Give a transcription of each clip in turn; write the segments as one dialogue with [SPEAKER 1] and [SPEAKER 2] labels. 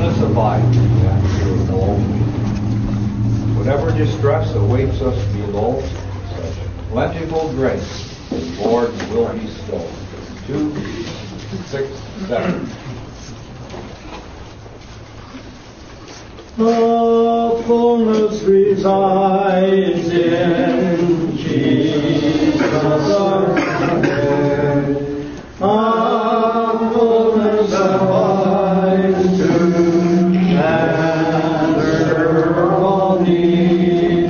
[SPEAKER 1] goodness abide me, and below me. Whatever distress awaits us below, such plentiful grace the Lord will bestow. 2, 6, 7.
[SPEAKER 2] The fullness resides in Jesus our Lord. Our fullness abides to gather all need.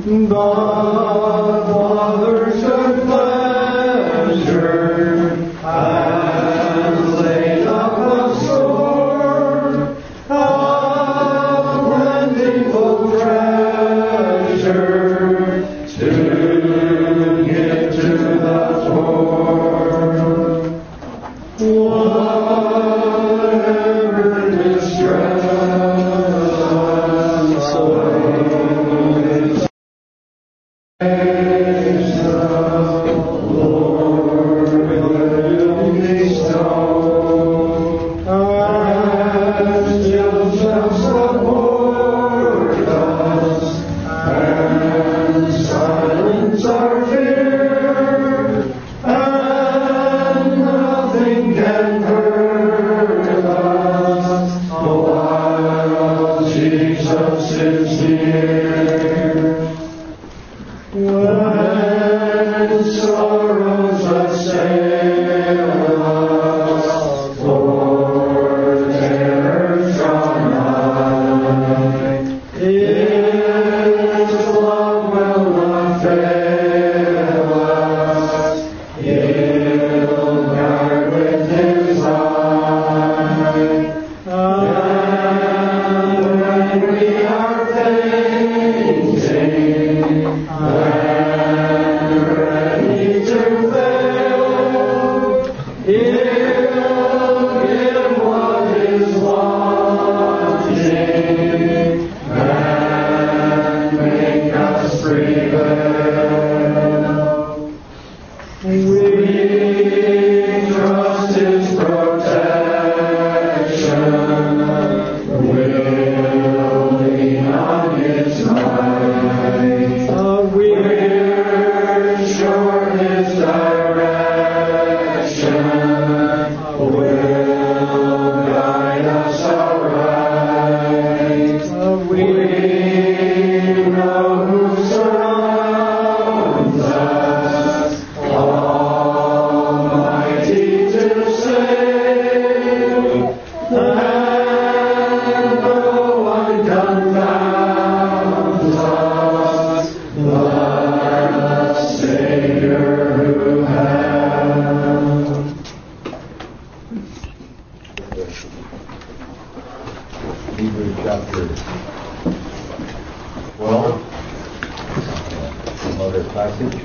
[SPEAKER 2] But Father's good pleasure has laid up a store of plentiful treasure to give to the poor. Whatever distress awaits, praise the Lord will bestow. Angels shall support us and silence our fear, and nothing can hurt us while Jesus is near. When sorrows assail us, or terrors draw nigh, His love will not fail us. He'll guard with His eye. And when we are fainting and ready to fail, He'll give what is wanting and make us prevail. We trust His protection, will lean on His might. We're sure His direction will guide us aright. We know who surrounds us, Almighty to save, and no one confounds us, but the Savior who has.
[SPEAKER 1] Hebrews chapter 12, another passage.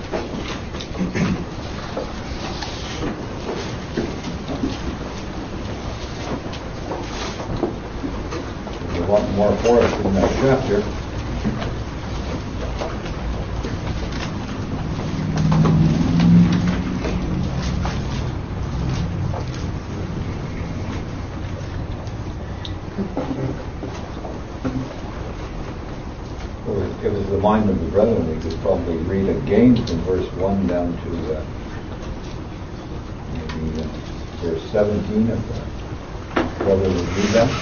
[SPEAKER 1] There's a lot more for us in that chapter. Well, if it was the mind of the brethren, we could probably read again from verse 1 down to maybe verse 17 if the brother would read that.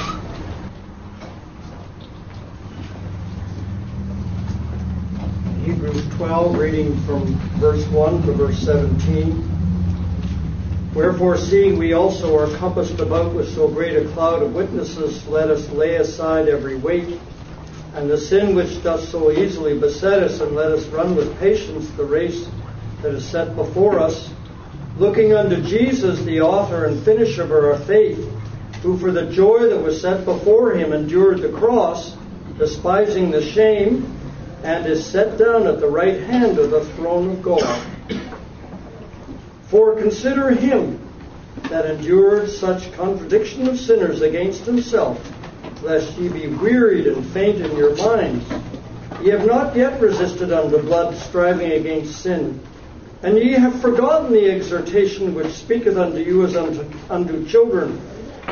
[SPEAKER 2] Hebrews 12, reading from verse 1 to verse 17. Wherefore, seeing we also are compassed about with so great a cloud of witnesses, let us lay aside every weight and the sin which doth so easily beset us, and let us run with patience the race that is set before us, looking unto Jesus, the author and finisher of our faith, who for the joy that was set before him endured the cross, despising the shame, and is set down at the right hand of the throne of God. For consider him that endured such contradiction of sinners against himself, lest ye be wearied and faint in your minds. Ye have not yet resisted unto blood, striving against sin. And ye have forgotten the exhortation which speaketh unto you as unto children.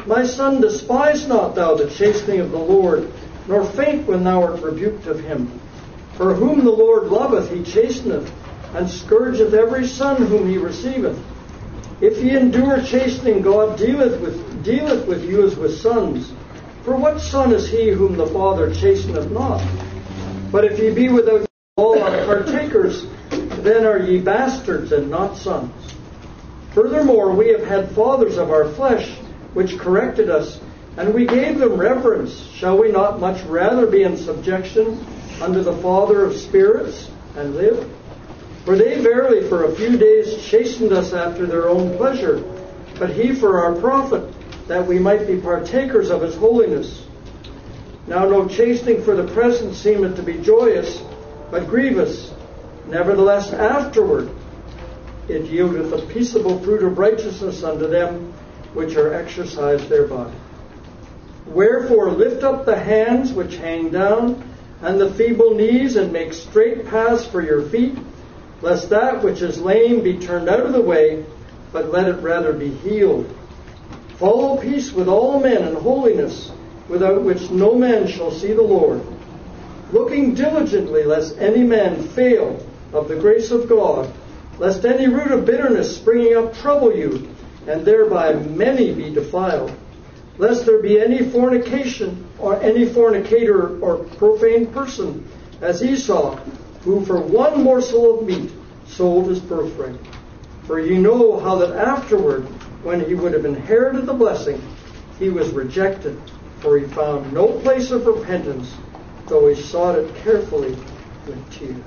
[SPEAKER 2] My son, despise not thou the chastening of the Lord, nor faint when thou art rebuked of him. For whom the Lord loveth he chasteneth, and scourgeth every son whom he receiveth. If ye endure chastening, God dealeth with you as with sons. For what son is he whom the Father chasteneth not? But if ye be without all partakers, then are ye bastards and not sons. Furthermore, we have had fathers of our flesh, which corrected us, and we gave them reverence. Shall we not much rather be in subjection unto the Father of spirits, and live? For they verily for a few days chastened us after their own pleasure, but he for our profit, that we might be partakers of his holiness. Now no chastening for the present seemeth to be joyous, but grievous. Nevertheless afterward it yieldeth a peaceable fruit of righteousness unto them which are exercised thereby. Wherefore lift up the hands which hang down, and the feeble knees, and make straight paths for your feet, lest that which is lame be turned out of the way, but let it rather be healed. Follow peace with all men and holiness, without which no man shall see the Lord. Looking diligently, lest any man fail of the grace of God, lest any root of bitterness springing up trouble you, and thereby many be defiled. Lest there be any fornication, or any fornicator or profane person, as Esau, who for one morsel of meat sold his birthright. For ye know how that afterward, when he would have inherited the blessing, he was rejected, for he found no place of repentance, though he sought it carefully with tears.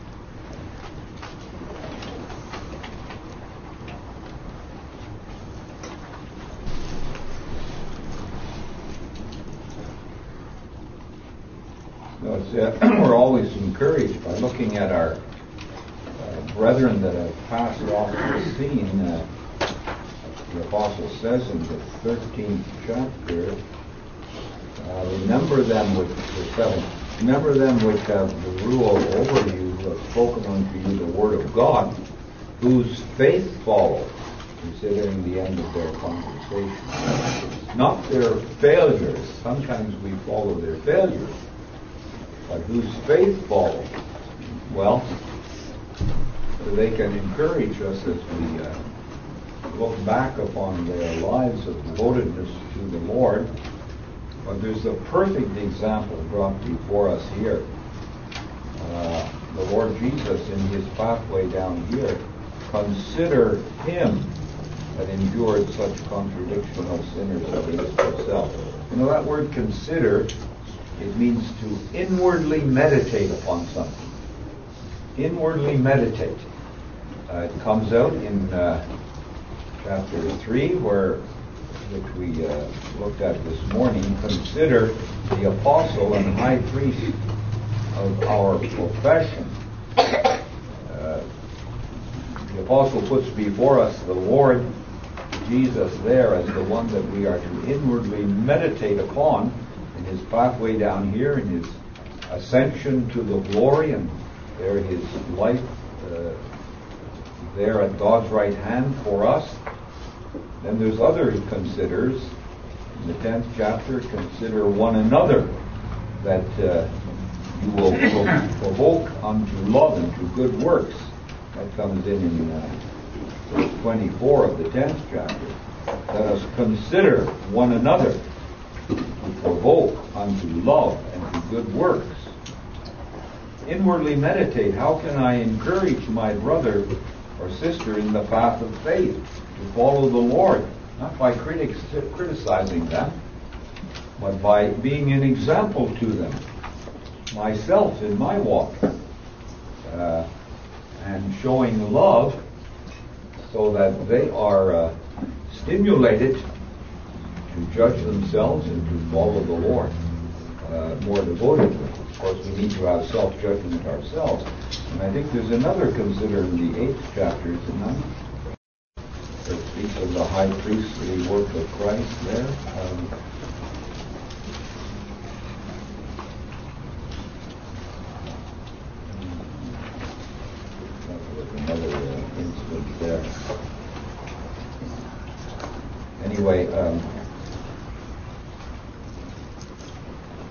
[SPEAKER 1] We're always encouraged by looking at our brethren that have passed off the scene. The Apostle says in the 13th chapter, remember them which have the rule over you, who have spoken unto you the word of God, whose faith follow, considering the end of their conversation. Not their failures. Sometimes we follow their failures. But whose faith follow. Well, so they can encourage us as we look back upon their lives of devotedness to the Lord. But there's a perfect example brought before us here. The Lord Jesus, in his pathway down here, consider him that endured such contradiction of sinners against himself. You know, that word consider, it means to inwardly meditate upon something. Inwardly meditate. It comes out in chapter 3, which we looked at this morning. Consider the apostle and high priest of our profession. The apostle puts before us the Lord Jesus there as the one that we are to inwardly meditate upon in his pathway down here, in his ascension to the glory, and there his life there at God's right hand for us. Then there's other he considers. In the 10th chapter, consider one another, that you will provoke unto love and to good works. That comes in verse 24 of the 10th chapter. Let us consider one another to provoke unto love and to good works. Inwardly meditate. How can I encourage my brother or sister in the path of faith to follow the Lord? Not by criticizing them, but by being an example to them. Myself in my walk. And showing love so that they are stimulated to judge themselves and to follow the Lord more devotedly. Of course, we need to have self-judgment ourselves. And I think there's another consider in the 8th chapter, is it not? That speaks of the high priestly work of Christ there. Another instance there. Anyway,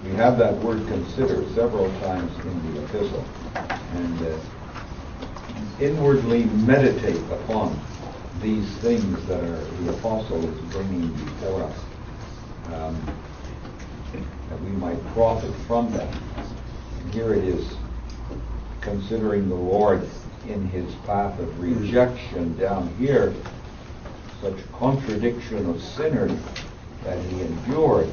[SPEAKER 1] We have that word consider several times in the epistle. And inwardly meditate upon these things that the apostle is bringing before us, that we might profit from them. And here it is, considering the Lord in his path of rejection down here, such contradiction of sinners that he endured,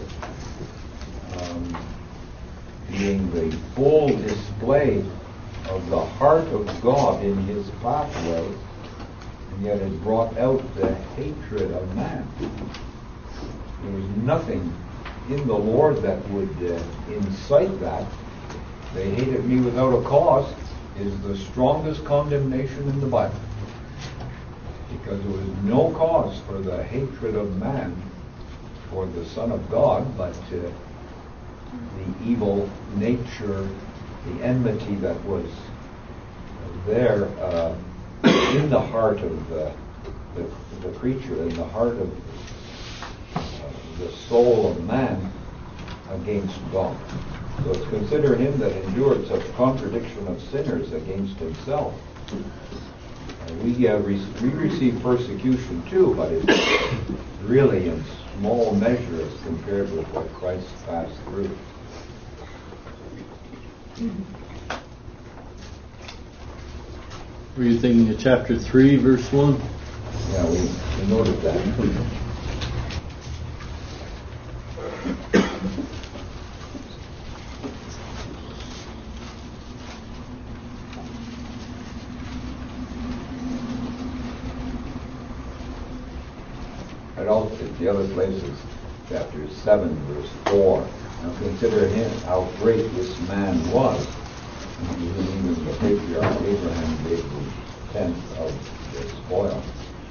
[SPEAKER 1] being the full display of the heart of God in his pathway, and yet it brought out the hatred of man. There was nothing in the Lord that would incite that. They hated me without a cause is the strongest condemnation in the Bible, because there was no cause for the hatred of man for the Son of God, but the evil nature, the enmity that was there in the heart of the creature, in the heart of the soul of man against God. So it's consider him that endured such contradiction of sinners against himself. We receive persecution too, but it's really in small measure as compared with what Christ passed through.
[SPEAKER 3] Were you thinking of chapter 3, verse 1?
[SPEAKER 1] Yeah, we noted that. And also the other places, chapter 7, verse 4. Now consider him how great this man was. Even the patriarch Abraham gave the tenth of the spoil.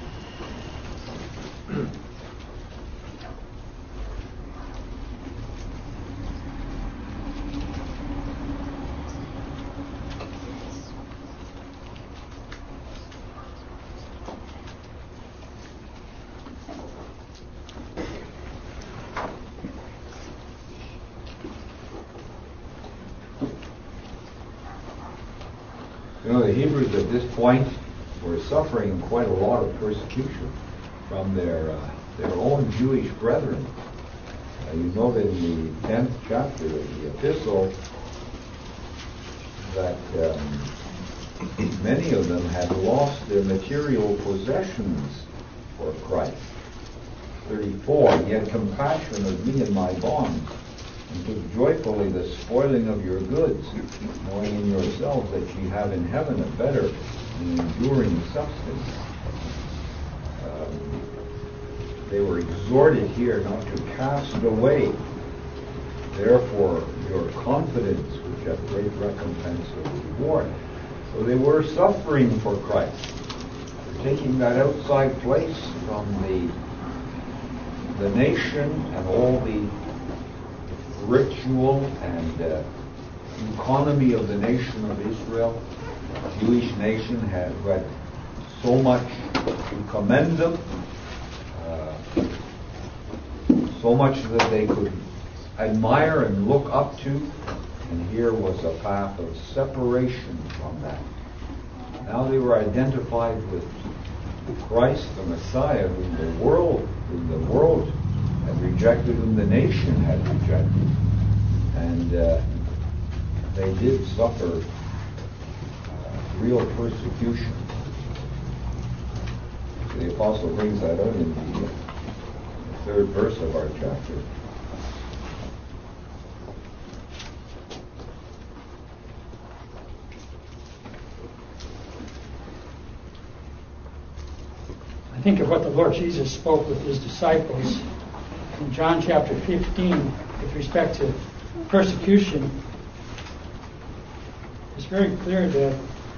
[SPEAKER 1] You know, the Hebrews at this point were suffering quite a lot of persecution from their own Jewish brethren. You note in the 10th chapter of the epistle that many of them had lost their material possessions for Christ. 34, "Ye had compassion of me and my bonds, and took joyfully the spoiling of your goods, knowing in yourselves that ye have in heaven a better and enduring substance." They were exhorted here not to cast away, therefore, your confidence, which hath great recompense of reward. So they were suffering for Christ, taking that outside place from the nation and all the ritual and economy of the nation of Israel. The Jewish nation had so much to commend them, so much that they could admire and look up to, and here was a path of separation from that. Now they were identified with Christ, the Messiah, whom the world had rejected, whom the nation had rejected. And they did suffer real persecution. So the apostle brings that out in the 3rd verse of our chapter.
[SPEAKER 4] I think of what the Lord Jesus spoke with his disciples in John chapter 15 with respect to persecution. It's very clear that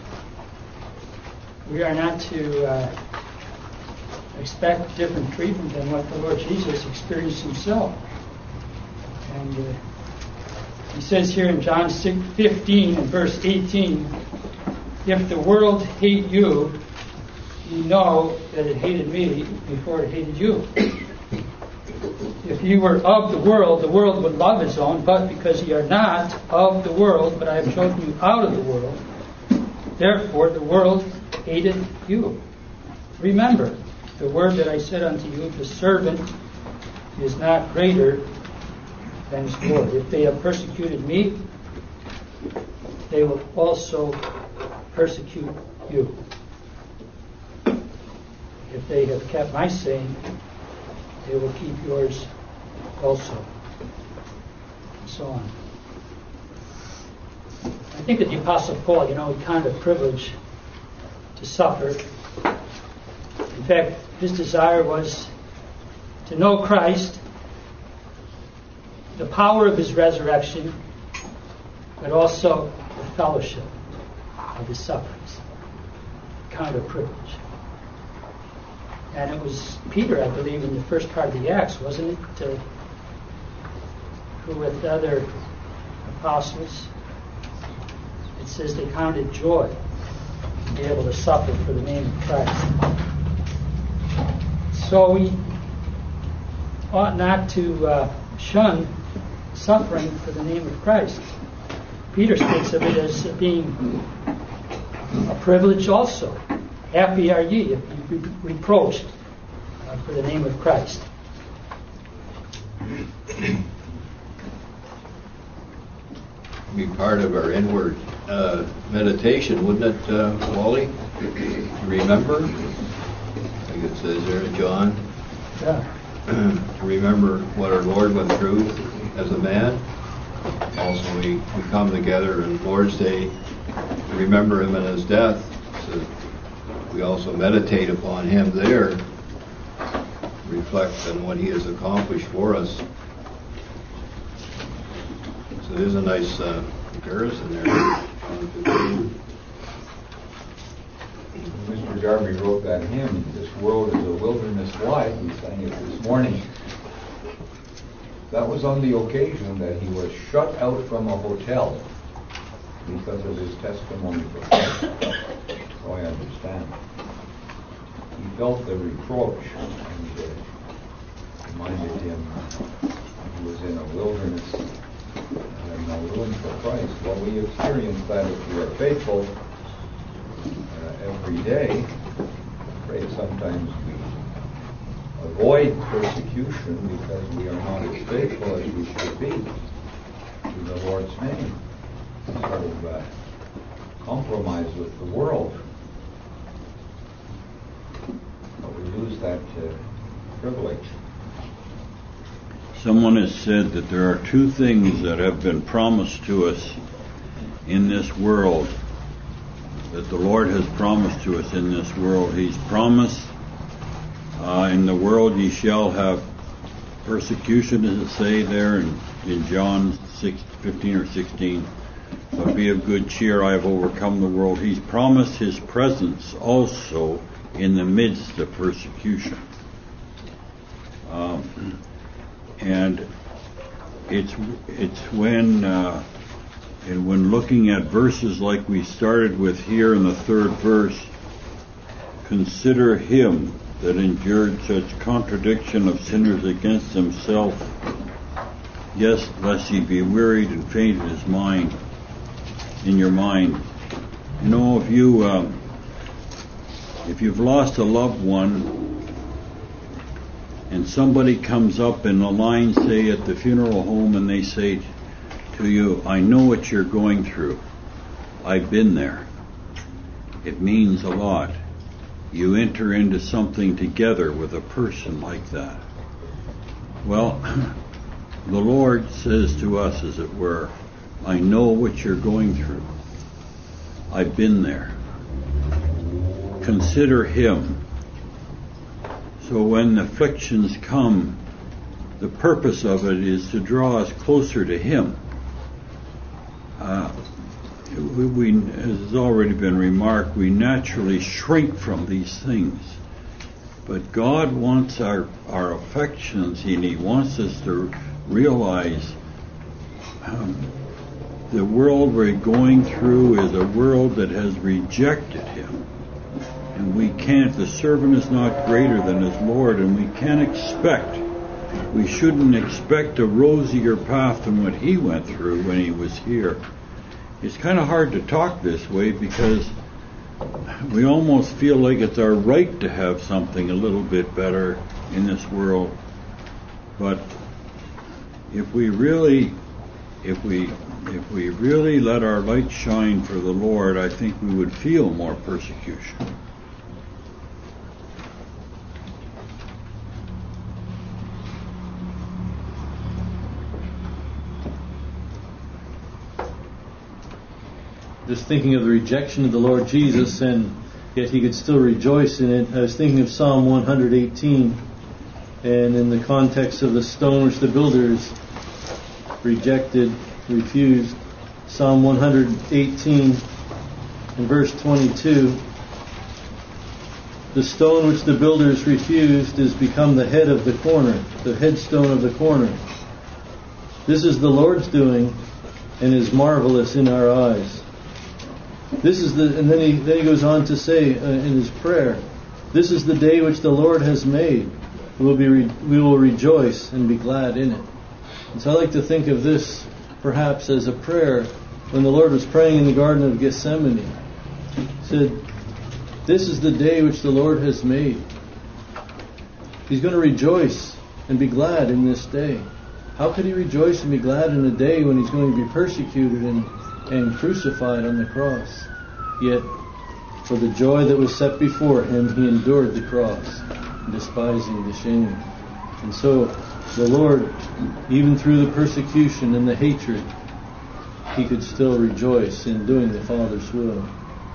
[SPEAKER 4] we are not to expect different treatment than what the Lord Jesus experienced himself. And he says here in John 15 and verse 18, "If the world hate you, you know that it hated me before it hated you." If ye were of the world would love his own, but because ye are not of the world, but I have chosen you out of the world, therefore the world hated you. Remember the word that I said unto you, the servant is not greater than his Lord. If they have persecuted me, they will also persecute you. If they have kept my saying, they will keep yours also. And so on. I think that the Apostle Paul, he kind of privileged to suffer. In fact, his desire was to know Christ, the power of his resurrection, but also the fellowship of his sufferings. Kind of privilege. And it was Peter, I believe, in the first part of the Acts, wasn't it? Who with the other apostles, it says they counted joy to be able to suffer for the name of Christ. So we ought not to shun suffering for the name of Christ. Peter speaks of it as being a privilege also. Happy are ye if you be reproached for the name of Christ.
[SPEAKER 3] Be part of our inward meditation, wouldn't it, Wally? To remember, like it says there in John, to remember what our Lord went through as a man. Also, we come together on Lord's Day to remember him in his death. So we also meditate upon him there, reflect on what he has accomplished for us. So there's a nice comparison there.
[SPEAKER 1] Mr. Darby wrote that hymn, "This world is a wilderness wide." We sang it this morning. That was on the occasion that he was shut out from a hotel because of his testimony for Christ. So I understand. He felt the reproach and reminded him he was in a wilderness and no room for Christ. Well, we experience that if we are faithful every day. I'm afraid sometimes we avoid persecution because we are not as faithful as we should be to the Lord's name. Sort of compromise with the world. But we lose that privilege.
[SPEAKER 5] Someone has said that there are two things that have been promised to us in this world, that the Lord has promised to us in this world. He's promised, in the world ye shall have persecution, does it say there in John 6:15 or 16, but be of good cheer, I have overcome the world. He's promised his presence also in the midst of persecution. And it's when looking at verses like we started with here in the third verse, consider him that endured such contradiction of sinners against himself, yes, lest ye be wearied and faint in his mind, in your mind. You know, if you've lost a loved one, and somebody comes up in a line, say at the funeral home, and they say to you, I know what you're going through. I've been there. It means a lot. You enter into something together with a person like that. Well, the Lord says to us, as it were, I know what you're going through. I've been there. Consider him. So when afflictions come, the purpose of it is to draw us closer to him. As has already been remarked, we naturally shrink from these things. But God wants our affections, and he wants us to realize the world we're going through is a world that has rejected him. And we can't, the servant is not greater than his Lord, and we can't expect we shouldn't expect a rosier path than what he went through when he was here. It's kind of hard to talk this way because we almost feel like it's our right to have something a little bit better in this world. But if we really let our light shine for the Lord, I think we would feel more persecution.
[SPEAKER 6] Just thinking of the rejection of the Lord Jesus, and yet he could still rejoice in it. I was thinking of Psalm 118, and in the context of the stone which the builders rejected, refused. Psalm 118 and verse 22. The stone which the builders refused is become the head of the corner, the headstone of the corner. This is the Lord's doing, and is marvelous in our eyes. This is and then he goes on to say in his prayer, this is the day which the Lord has made. We will rejoice and be glad in it. And so I like to think of this perhaps as a prayer when the Lord was praying in the Garden of Gethsemane. He said, this is the day which the Lord has made. He's going to rejoice and be glad in this day. How could he rejoice and be glad in a day when he's going to be persecuted and crucified on the cross? Yet, for the joy that was set before him, he endured the cross, despising the shame. And so, the Lord, even through the persecution and the hatred, he could still rejoice in doing the Father's will.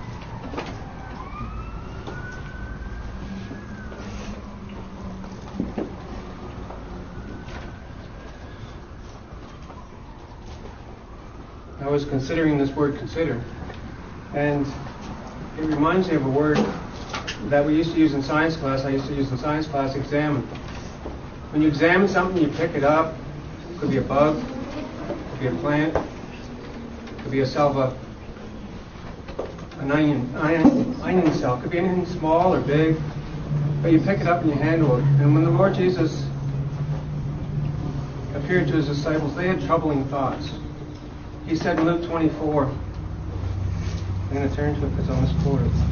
[SPEAKER 7] I was considering this word consider, and it reminds me of a word that we used to use in science class. I used to use in science class, examine. When you examine something, you pick it up. It could be a bug, it could be a plant, it could be a cell of an onion cell. It could be anything small or big, but you pick it up and you handle it. And when the Lord Jesus appeared to his disciples, they had troubling thoughts. He said in Luke 24, I'm going to turn to it because I almost quoted it.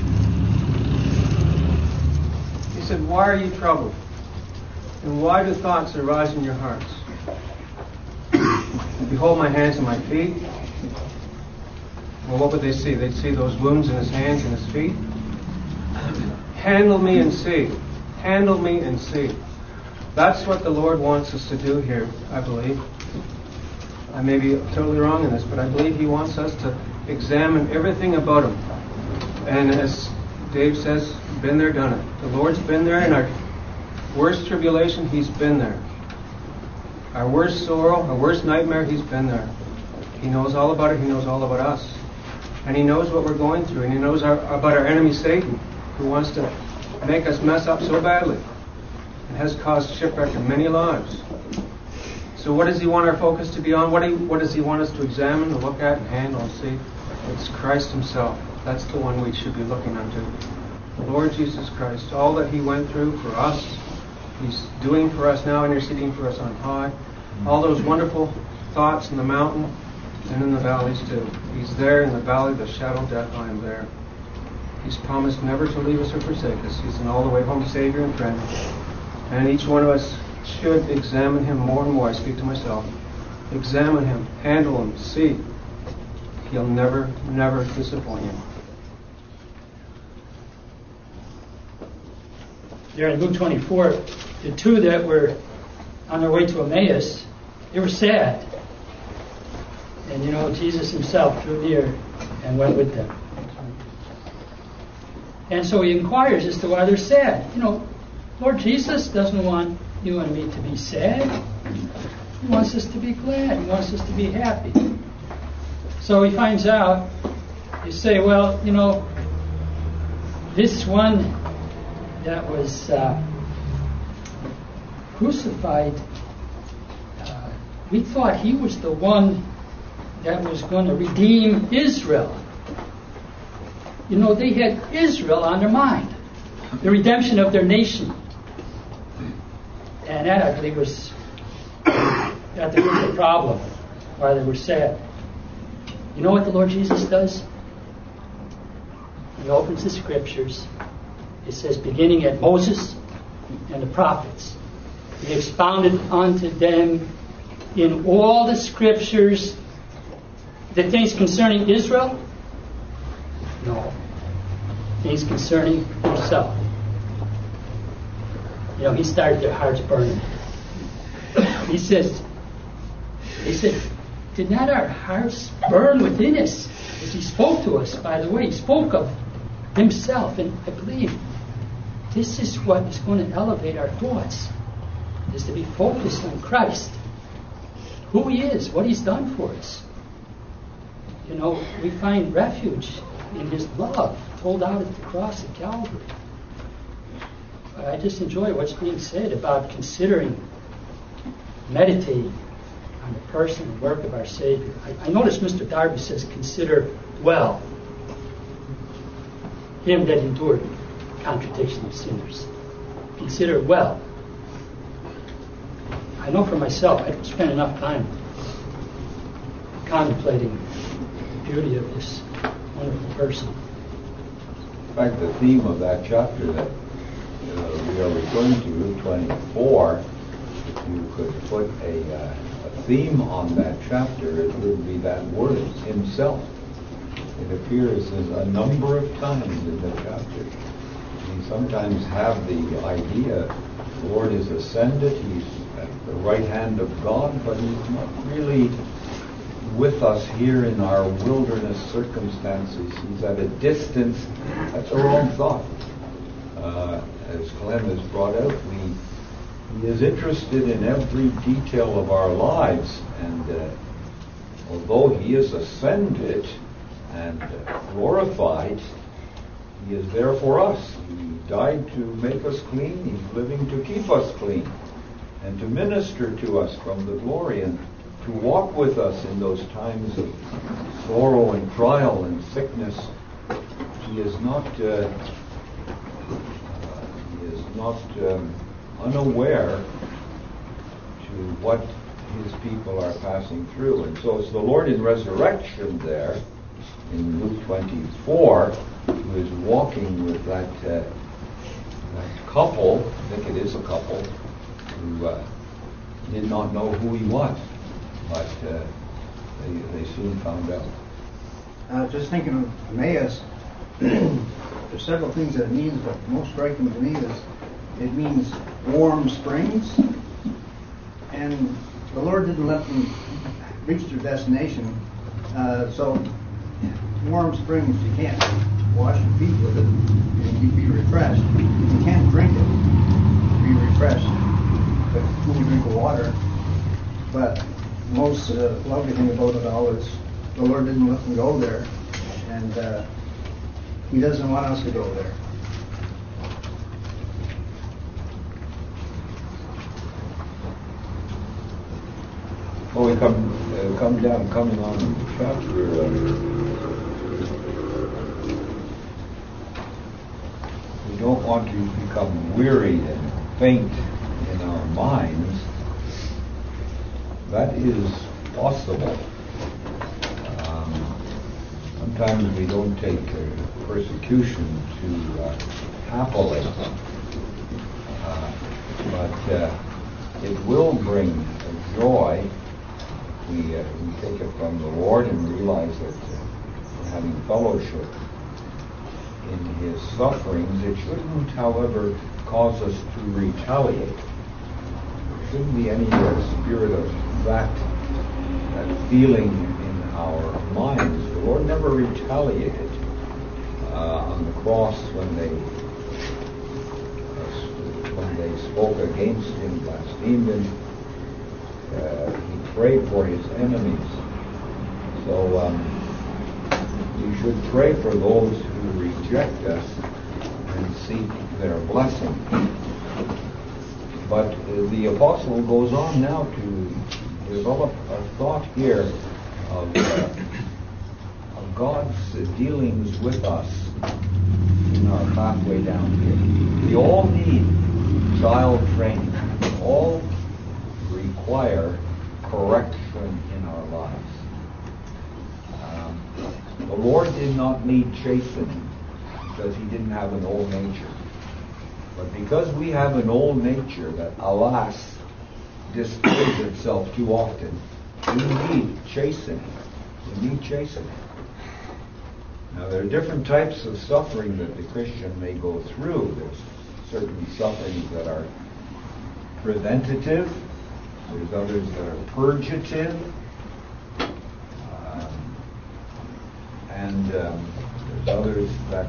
[SPEAKER 7] He said, why are you troubled? And why do thoughts arise in your hearts? Behold my hands and my feet. Well, what would they see? They'd see those wounds in his hands and his feet. Handle me and see. Handle me and see. That's what the Lord wants us to do here, I believe. I may be totally wrong in this, but I believe he wants us to examine everything about him. And as Dave says, been there, done it. The Lord's been there in our worst tribulation, he's been there. Our worst sorrow, our worst nightmare, he's been there. He knows all about it, he knows all about us. And he knows what we're going through, and he knows about our enemy Satan, who wants to make us mess up so badly and has caused shipwreck in many lives. So what does he want our focus to be on? What does he want us to examine, to look at, and handle, and see? It's Christ himself. That's the one we should be looking unto. The Lord Jesus Christ. All that he went through for us, he's doing for us now, interceding for us on high. All those wonderful thoughts in the mountain and in the valleys too. He's there in the valley of the shadow of death. I am there. He's promised never to leave us or forsake us. He's an all-the-way home Savior and friend. And each one of us should examine him more and more. I speak to myself. Examine him, handle him, see. He'll never, never disappoint you.
[SPEAKER 4] There in Luke 24, the two that were on their way to Emmaus, they were sad. And Jesus himself drew near and went with them. And so he inquires as to why they're sad. Lord Jesus doesn't want you and me to be sad. He wants us to be glad. He wants us to be happy. So he finds out, you say, well, this one that was crucified, we thought he was the one that was going to redeem Israel. They had Israel on their mind, the redemption of their nation. And that, I believe, was at the root of the problem, why they were sad. You know what the Lord Jesus does? He opens the Scriptures. It says, beginning at Moses and the prophets, He expounded unto them in all the Scriptures the things concerning Israel? No. Things concerning Himself. You know, He started their hearts burning. He said, did not our hearts burn within us as He spoke to us? By the way, He spoke of Himself, and I believe this is what is going to elevate our thoughts, is to be focused on Christ, who He is, what He's done for us. You know, we find refuge in His love told out at the cross of Calvary. I just enjoy what's being said about considering, meditating on the person and work of our Savior. I notice Mr. Darby says, consider well Him that endured contradiction of sinners. Consider well. I know for myself, I don't spend enough time contemplating the beauty of this wonderful person.
[SPEAKER 1] In fact, the theme of that chapter that we are referring to, Luke 24, if you could put a theme on that chapter, it would be that word, Himself. It appears a number of times in the chapter. We sometimes have the idea the Lord is ascended, He's at the right hand of God, but He's not really with us here in our wilderness circumstances. He's at a distance. That's a wrong thought. As Clem has brought out, He is interested in every detail of our lives, and although He is ascended and glorified, He is there for us. He died to make us clean. He's living to keep us clean and to minister to us from the glory and to walk with us in those times of sorrow and trial and sickness. He is not unaware to what His people are passing through. And so it's the Lord in resurrection there in Luke 24 who is walking with that couple, I think it is a couple, who did not know who He was, but they soon found out.
[SPEAKER 8] Just thinking of Emmaus, there's several things that it means, but most striking to me is it means warm springs, and the Lord didn't let them reach their destination. So warm springs, you can't wash your feet with it and you'd be refreshed. You can't drink it to be refreshed, but when you drink water. But most lovely thing about it all is the Lord didn't let them go there, and He doesn't want us to go there.
[SPEAKER 1] Well, we coming on the chapter. We don't want to become weary and faint in our minds. That is possible. Sometimes we don't take persecution too happily, but it will bring joy. We take it from the Lord and realize that we're having fellowship in His sufferings. It shouldn't, however, cause us to retaliate. There shouldn't be any spirit of that feeling in our minds. The Lord never retaliated on the cross when they spoke against Him, blasphemed Him. He prayed for His enemies. So we should pray for those who reject us and seek their blessing. But the apostle goes on now to develop a thought here of God's dealings with us in our pathway down here. We all need child training. We all require correction in our lives. The Lord did not need chastening because he didn't have an old nature. But because we have an old nature that, alas, displays itself too often, we need chastening. We need chastening. Now, there are different types of suffering that the Christian may go through. There's certain sufferings that are preventative. There's others that are purgative. And there's others that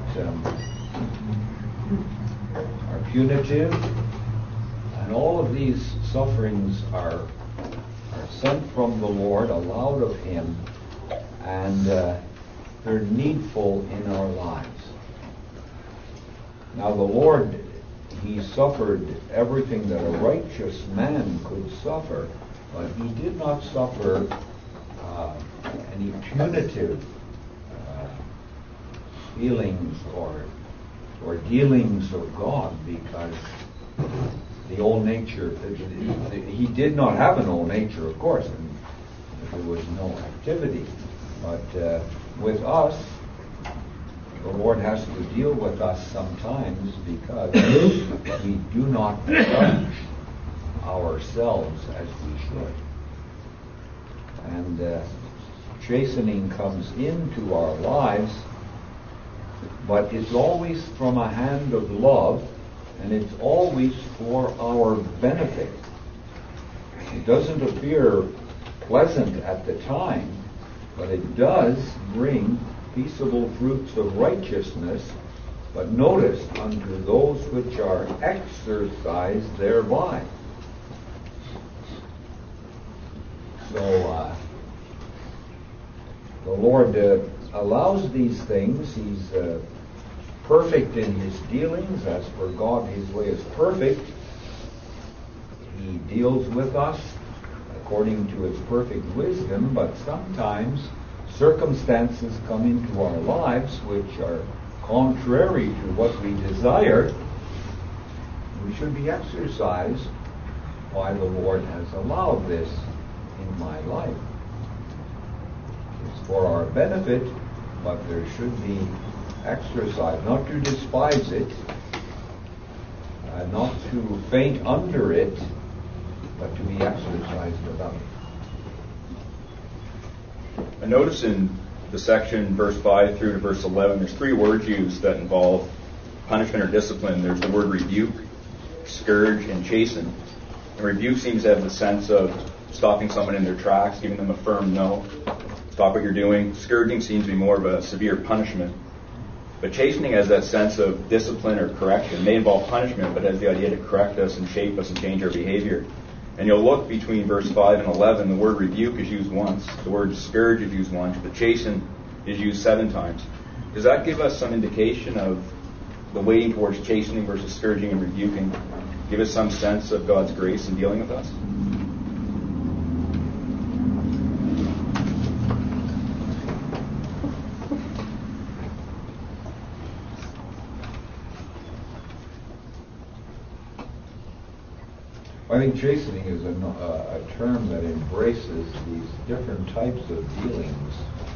[SPEAKER 1] are punitive. And all of these sufferings are sent from the Lord, allowed of him, and they're needful in our lives. Now the Lord, he suffered everything that a righteous man could suffer, but he did not suffer any punitive feelings or dealings of God, because the old nature, he did not have an old nature, of course, and there was no activity. But with us, the Lord has to deal with us sometimes because we do not judge ourselves as we should. And chastening comes into our lives, but it's always from a hand of love, and it's always for our benefit. It doesn't appear pleasant at the time, but it does bring peaceable fruits of righteousness, but notice, unto those which are exercised thereby. So the Lord allows these things. He's perfect in his dealings. As for God, his way is perfect. He deals with us according to his perfect wisdom, but sometimes circumstances come into our lives which are contrary to what we desire. We should be exercised why the Lord has allowed this in my life. It's for our benefit, but there should be exercise, not to despise it, not to faint under it, but to be exercised about it.
[SPEAKER 9] I notice in the section, verse 5 through to verse 11, there's three words used that involve punishment or discipline. There's the word rebuke, scourge, and chasten. And rebuke seems to have the sense of stopping someone in their tracks, giving them a firm no. Stop what you're doing. Scourging seems to be more of a severe punishment. But chastening has that sense of discipline or correction. It may involve punishment, but has the idea to correct us and shape us and change our behavior. And you'll look between verse 5 and 11, the word rebuke is used once. The word scourge is used once. But chasten is used 7 times. Does that give us some indication of the weighting towards chastening versus scourging and rebuking? Give us some sense of God's grace in dealing with us?
[SPEAKER 1] I think chastening is a term that embraces these different types of dealings.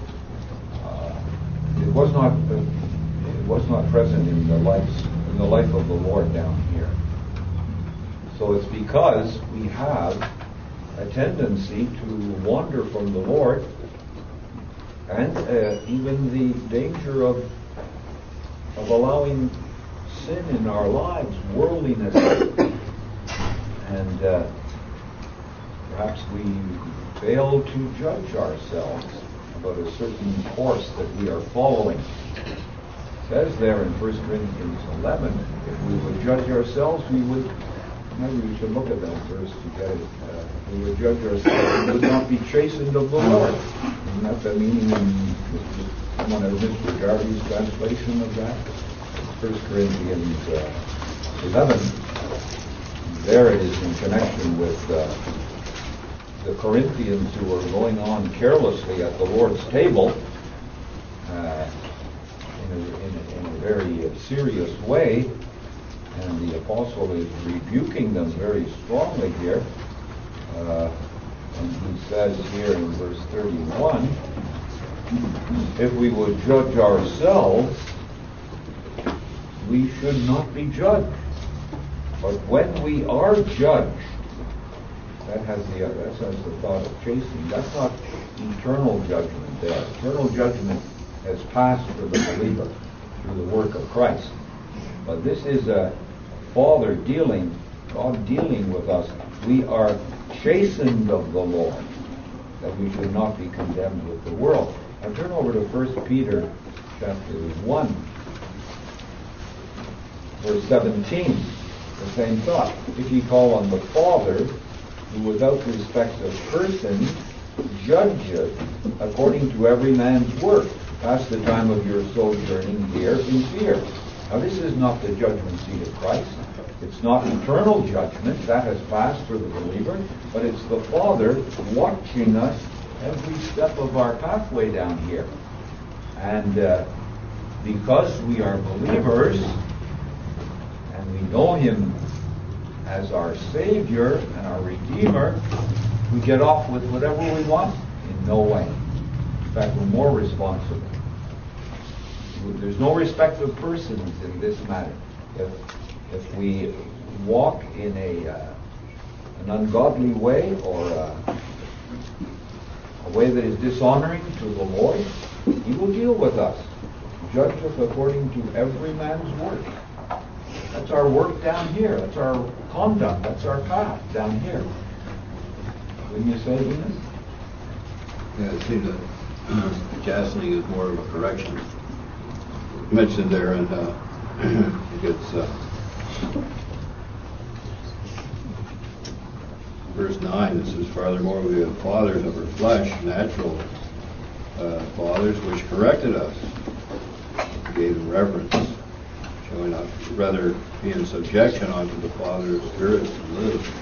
[SPEAKER 1] It was not present in the life of the Lord down here. So it's because we have a tendency to wander from the Lord, and even the danger of allowing sin in our lives, worldliness. And perhaps we fail to judge ourselves about a certain course that we are following. It says there in 1 Corinthians 11, if we would judge ourselves, maybe we should look at that verse to get it. If we would judge ourselves, we would not be chastened of the Lord. Isn't that the meaning in one of Mr. Jarvie's translation of that? 1 Corinthians 11. There it is in connection with the Corinthians who were going on carelessly at the Lord's table in a very serious way. And the apostle is rebuking them very strongly here. And he says here in verse 31, if we would judge ourselves, we should not be judged. But when we are judged, that has the thought of chastening. That's not eternal judgment there. Eternal judgment has passed for the believer through the work of Christ. But this is a Father God dealing with us. We are chastened of the Lord, that we should not be condemned with the world. Now turn over to 1 Peter chapter 1, verse 17. The same thought. If ye call on the Father, who without respect of person judgeth according to every man's work, pass the time of your sojourning here in fear. Now this is not the judgment seat of Christ. It's not eternal judgment. That has passed for the believer. But it's the Father watching us every step of our pathway down here. And because we are believers, and we know Him as our Savior and our Redeemer, we get off with whatever we want? In no way. In fact, we're more responsible. There's no respect of persons in this matter. If we walk in an ungodly way or a way that is dishonoring to the Lord, He will deal with us. Judge us according to every man's work. That's our work down here. That's our conduct. That's our path down here. Wouldn't you say, Venus?
[SPEAKER 3] Yeah, it seems that chastening is more of a correction. You mentioned there, and it's verse 9. It says, "Furthermore, we have fathers of our flesh, natural fathers, which corrected us, gave them reverence, showing us rather be in subjection unto the Father of spirits to live."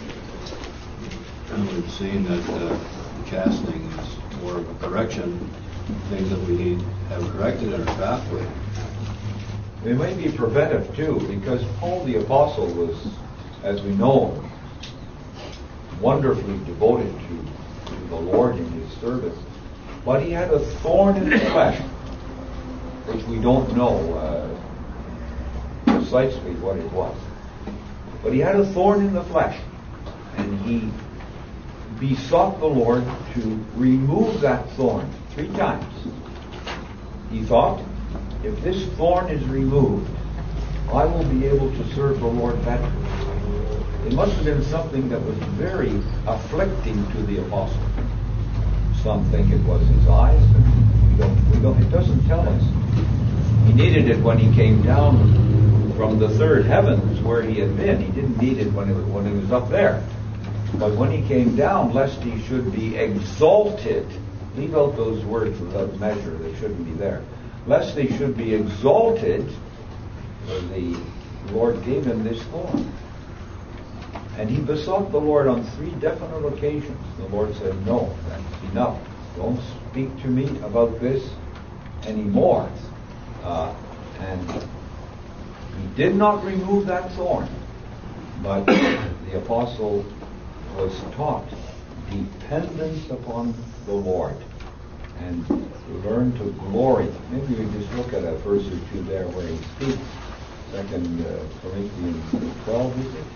[SPEAKER 3] And we've seen that chastening is more of a correction, things that we need to have corrected in our pathway.
[SPEAKER 1] It may be preventive too, because Paul the Apostle was, as we know, wonderfully devoted to the Lord in his service. But he had a thorn in the flesh, which we don't know precisely what it was. But he had a thorn in the flesh, and he besought the Lord to remove that thorn 3 times. He thought, if this thorn is removed, I will be able to serve the Lord better. It must have been something that was very afflicting to the apostle. Some think it was his eyes, but it doesn't tell us. He needed it when he came down from the third heavens where he had been. He didn't need it when he was up there. But when he came down, lest he should be exalted, leave out those words without measure, they shouldn't be there. Lest they should be exalted, the Lord gave him this thorn. And he besought the Lord on 3 definite occasions. The Lord said, no, that's enough. Don't speak to me about this anymore. And he did not remove that thorn. But the apostle was taught dependence upon the Lord and learn to glory. Maybe we just look at a verse or 2 there where he speaks. 2 Corinthians 12, is it?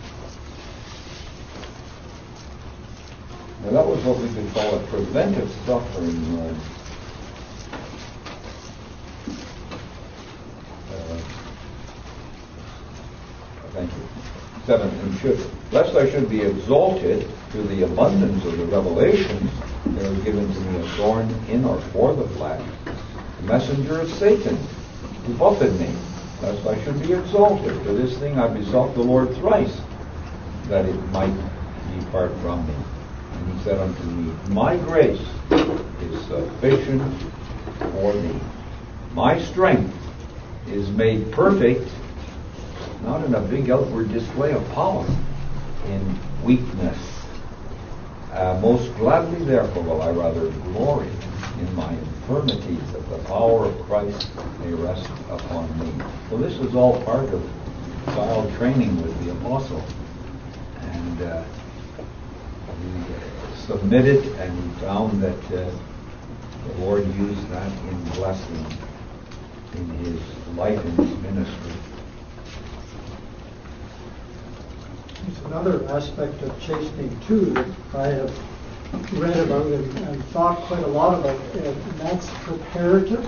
[SPEAKER 1] Now that was what we could call a preventive suffering. Thank you. 7, lest I should be exalted through the abundance of the revelations, there was given to me a thorn in or for the flesh, the messenger of Satan, who buffeted me, lest I should be exalted. For this thing I besought the Lord thrice, that it might depart from me. And he said unto me, my grace is sufficient for thee. My strength is made perfect, not in a big outward display of power, in weakness. Most gladly, therefore, will I rather glory in my infirmities, that the power of Christ may rest upon me. So this is all part of child training with the apostle. And we submitted, and we found that the Lord used that in blessing in his life and his ministry.
[SPEAKER 2] There's another aspect of chastening too that I have read about and thought quite a lot about, and that's preparative.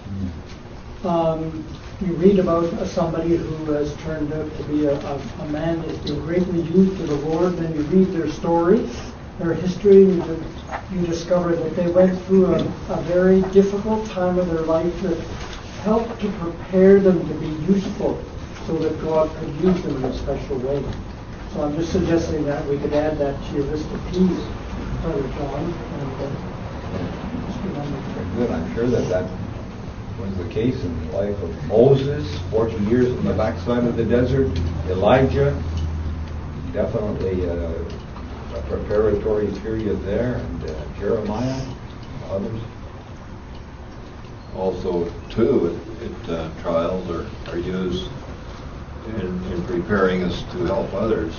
[SPEAKER 2] You read about somebody who has turned out to be a man that's been greatly used to the Lord, then you read their story, their history, and you discover that they went through a very difficult time of their life that helped to prepare them to be useful so that God could use them in a special way. So I'm just suggesting that we could add that to your list of keys, Brother John.
[SPEAKER 1] Very good. I'm sure that was the case in the life of Moses, 40 years in the backside of the desert. Elijah, definitely a preparatory period there, and Jeremiah, others.
[SPEAKER 3] Also, too, trials are used in preparing us to help others.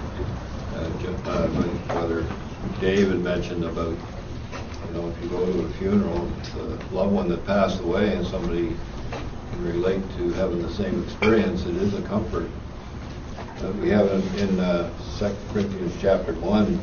[SPEAKER 3] Brother David mentioned about, if you go to a funeral, it's a loved one that passed away and somebody can relate to having the same experience, it is a comfort. We have in 2 Corinthians chapter 1,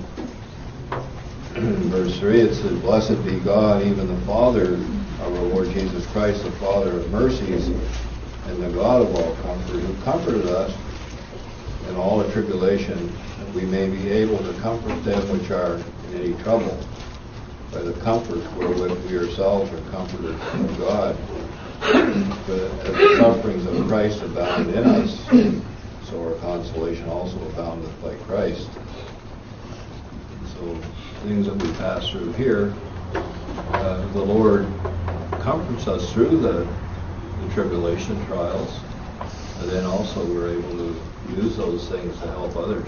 [SPEAKER 3] verse 3, it says, "Blessed be God, even the Father of our Lord Jesus Christ, the Father of mercies, and the God of all comfort, who comforted us in all the tribulation, that we may be able to comfort them which are in any trouble, by the comfort wherewith we ourselves are comforted from God. But as the sufferings of Christ abound in us, so our consolation also aboundeth by Christ." So things that we pass through here, the Lord comforts us through the tribulation trials, and then also we're able to use those things to help others.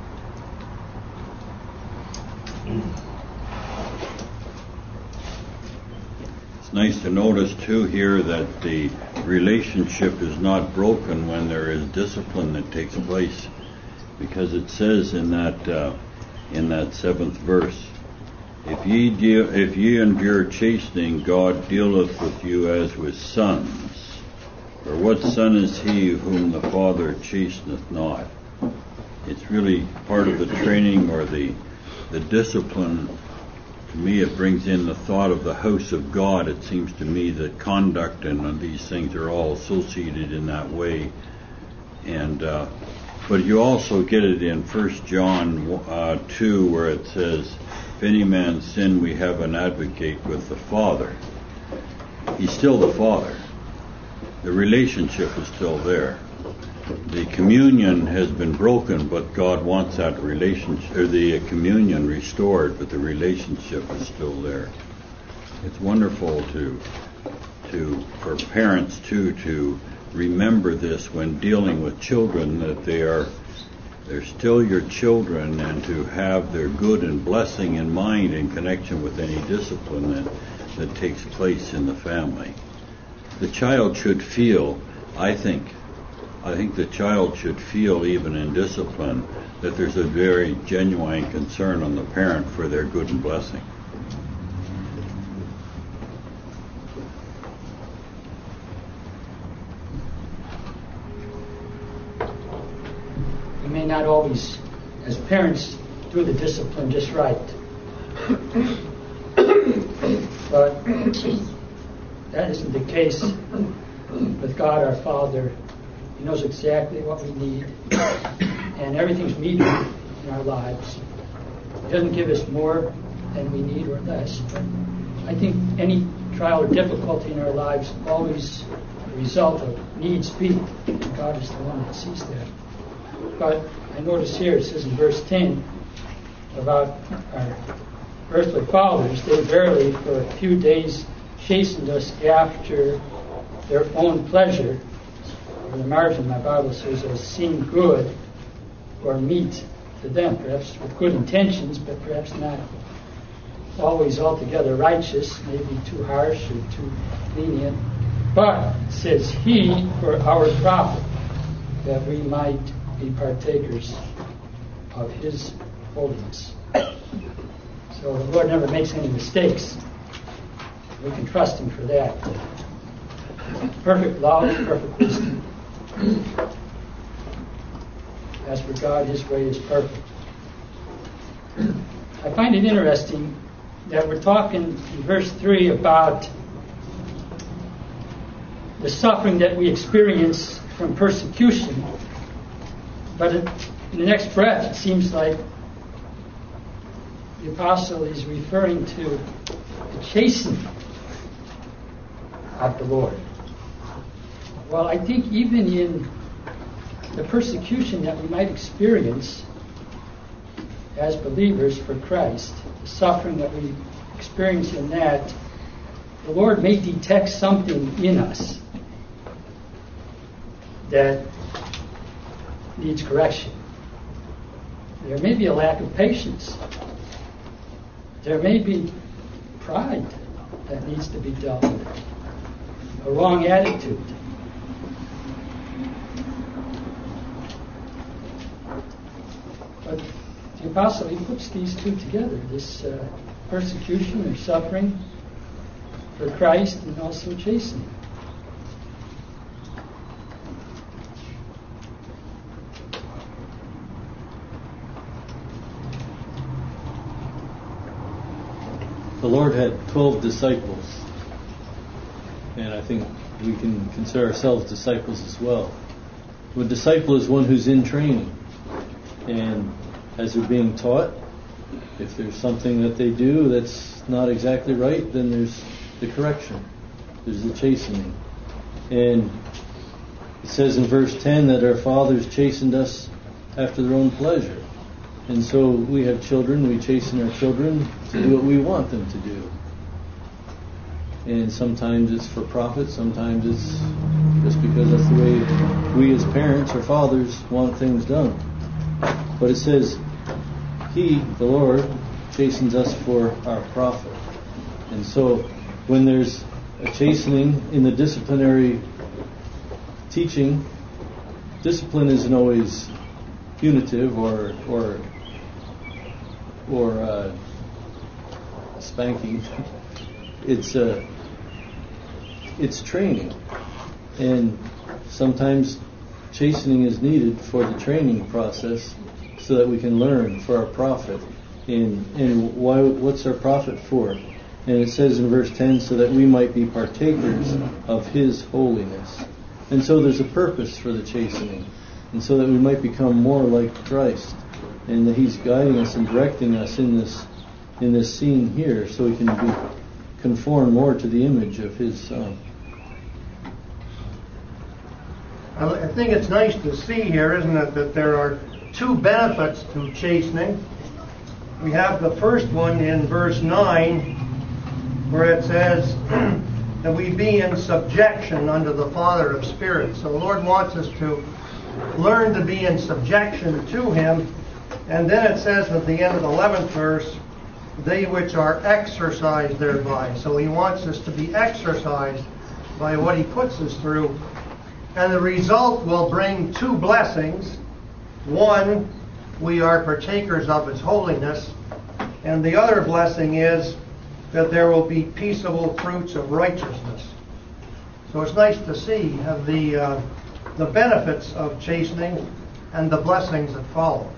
[SPEAKER 5] It's nice to notice too here that the relationship is not broken when there is discipline that takes place, because it says in that 7th verse, if ye endure chastening, God dealeth with you as with sons. For what son is he whom the Father chasteneth not? It's really part of the training or the discipline. To me, it brings in the thought of the house of God. It seems to me that conduct and these things are all associated in that way. And but you also get it in 1 John 2, where it says, "If any man sin, we have an advocate with the Father." He's still the Father. The relationship is still there. The communion has been broken, but God wants that relationship, or the communion restored, but the relationship is still there. It's wonderful for parents too to remember this when dealing with children, that they're still your children, and to have their good and blessing in mind in connection with any discipline that takes place in the family. The child should feel, I think the child should feel, even in discipline, that there's a very genuine concern on the parent for their good and blessing.
[SPEAKER 4] We may not always, as parents, do the discipline just right. But that isn't the case with God our Father. He knows exactly what we need, and everything's needed in our lives. He doesn't give us more than we need or less. But I think any trial or difficulty in our lives always a result of needs be. God is the one that sees that. But I notice here it says in verse 10 about our earthly fathers, they verily for a few days chastened us after their own pleasure. In the margin, my Bible says, as seemed good or meet to them, perhaps with good intentions, but perhaps not always altogether righteous, maybe too harsh or too lenient. But, says he, for our profit, that we might be partakers of His holiness. So the Lord never makes any mistakes. We can trust Him for that. Perfect love, perfect wisdom. As for God, His way is perfect. I find it interesting that we're talking in verse 3 about the suffering that we experience from persecution, but in the next breath it seems like the apostle is referring to the chastening of the Lord. Well, I think even in the persecution that we might experience as believers for Christ, the suffering that we experience in that, the Lord may detect something in us that needs correction. There may be a lack of patience. There may be pride that needs to be dealt with, a wrong attitude. But the apostle, he puts these two together, this persecution or suffering for Christ and also chastening.
[SPEAKER 6] The Lord had 12 disciples, and I think we can consider ourselves disciples as well. A disciple is one who's in training, and as they're being taught, if there's something that they do that's not exactly right, then there's the correction, there's the chastening. And it says in verse 10 that our fathers chastened us after their own pleasure. And so we have children, we chasten our children to do what we want them to do. And sometimes it's for profit, sometimes it's just because that's the way we as parents or fathers want things done. But it says, He, the Lord, chastens us for our profit. And so when there's a chastening in the disciplinary teaching, discipline isn't always punitive or spanking. It's training, and sometimes chastening is needed for the training process so that we can learn for our profit. And what's our profit for? And it says in verse 10, so that we might be partakers of His holiness. And so there's a purpose for the chastening, and so that we might become more like Christ, and that He's guiding us and directing us in this scene here, so we can be conformed more to the image of His Son.
[SPEAKER 2] I think it's nice to see here, isn't it, that there are two benefits to chastening. We have the first one in verse 9, where it says that we be in subjection unto the Father of spirits. So the Lord wants us to learn to be in subjection to Him. And then it says at the end of the 11th verse, they which are exercised thereby. So He wants us to be exercised by what He puts us through. And the result will bring two blessings. One, we are partakers of His holiness. And the other blessing is that there will be peaceable fruits of righteousness. So it's nice to see the benefits of chastening and the blessings that follow.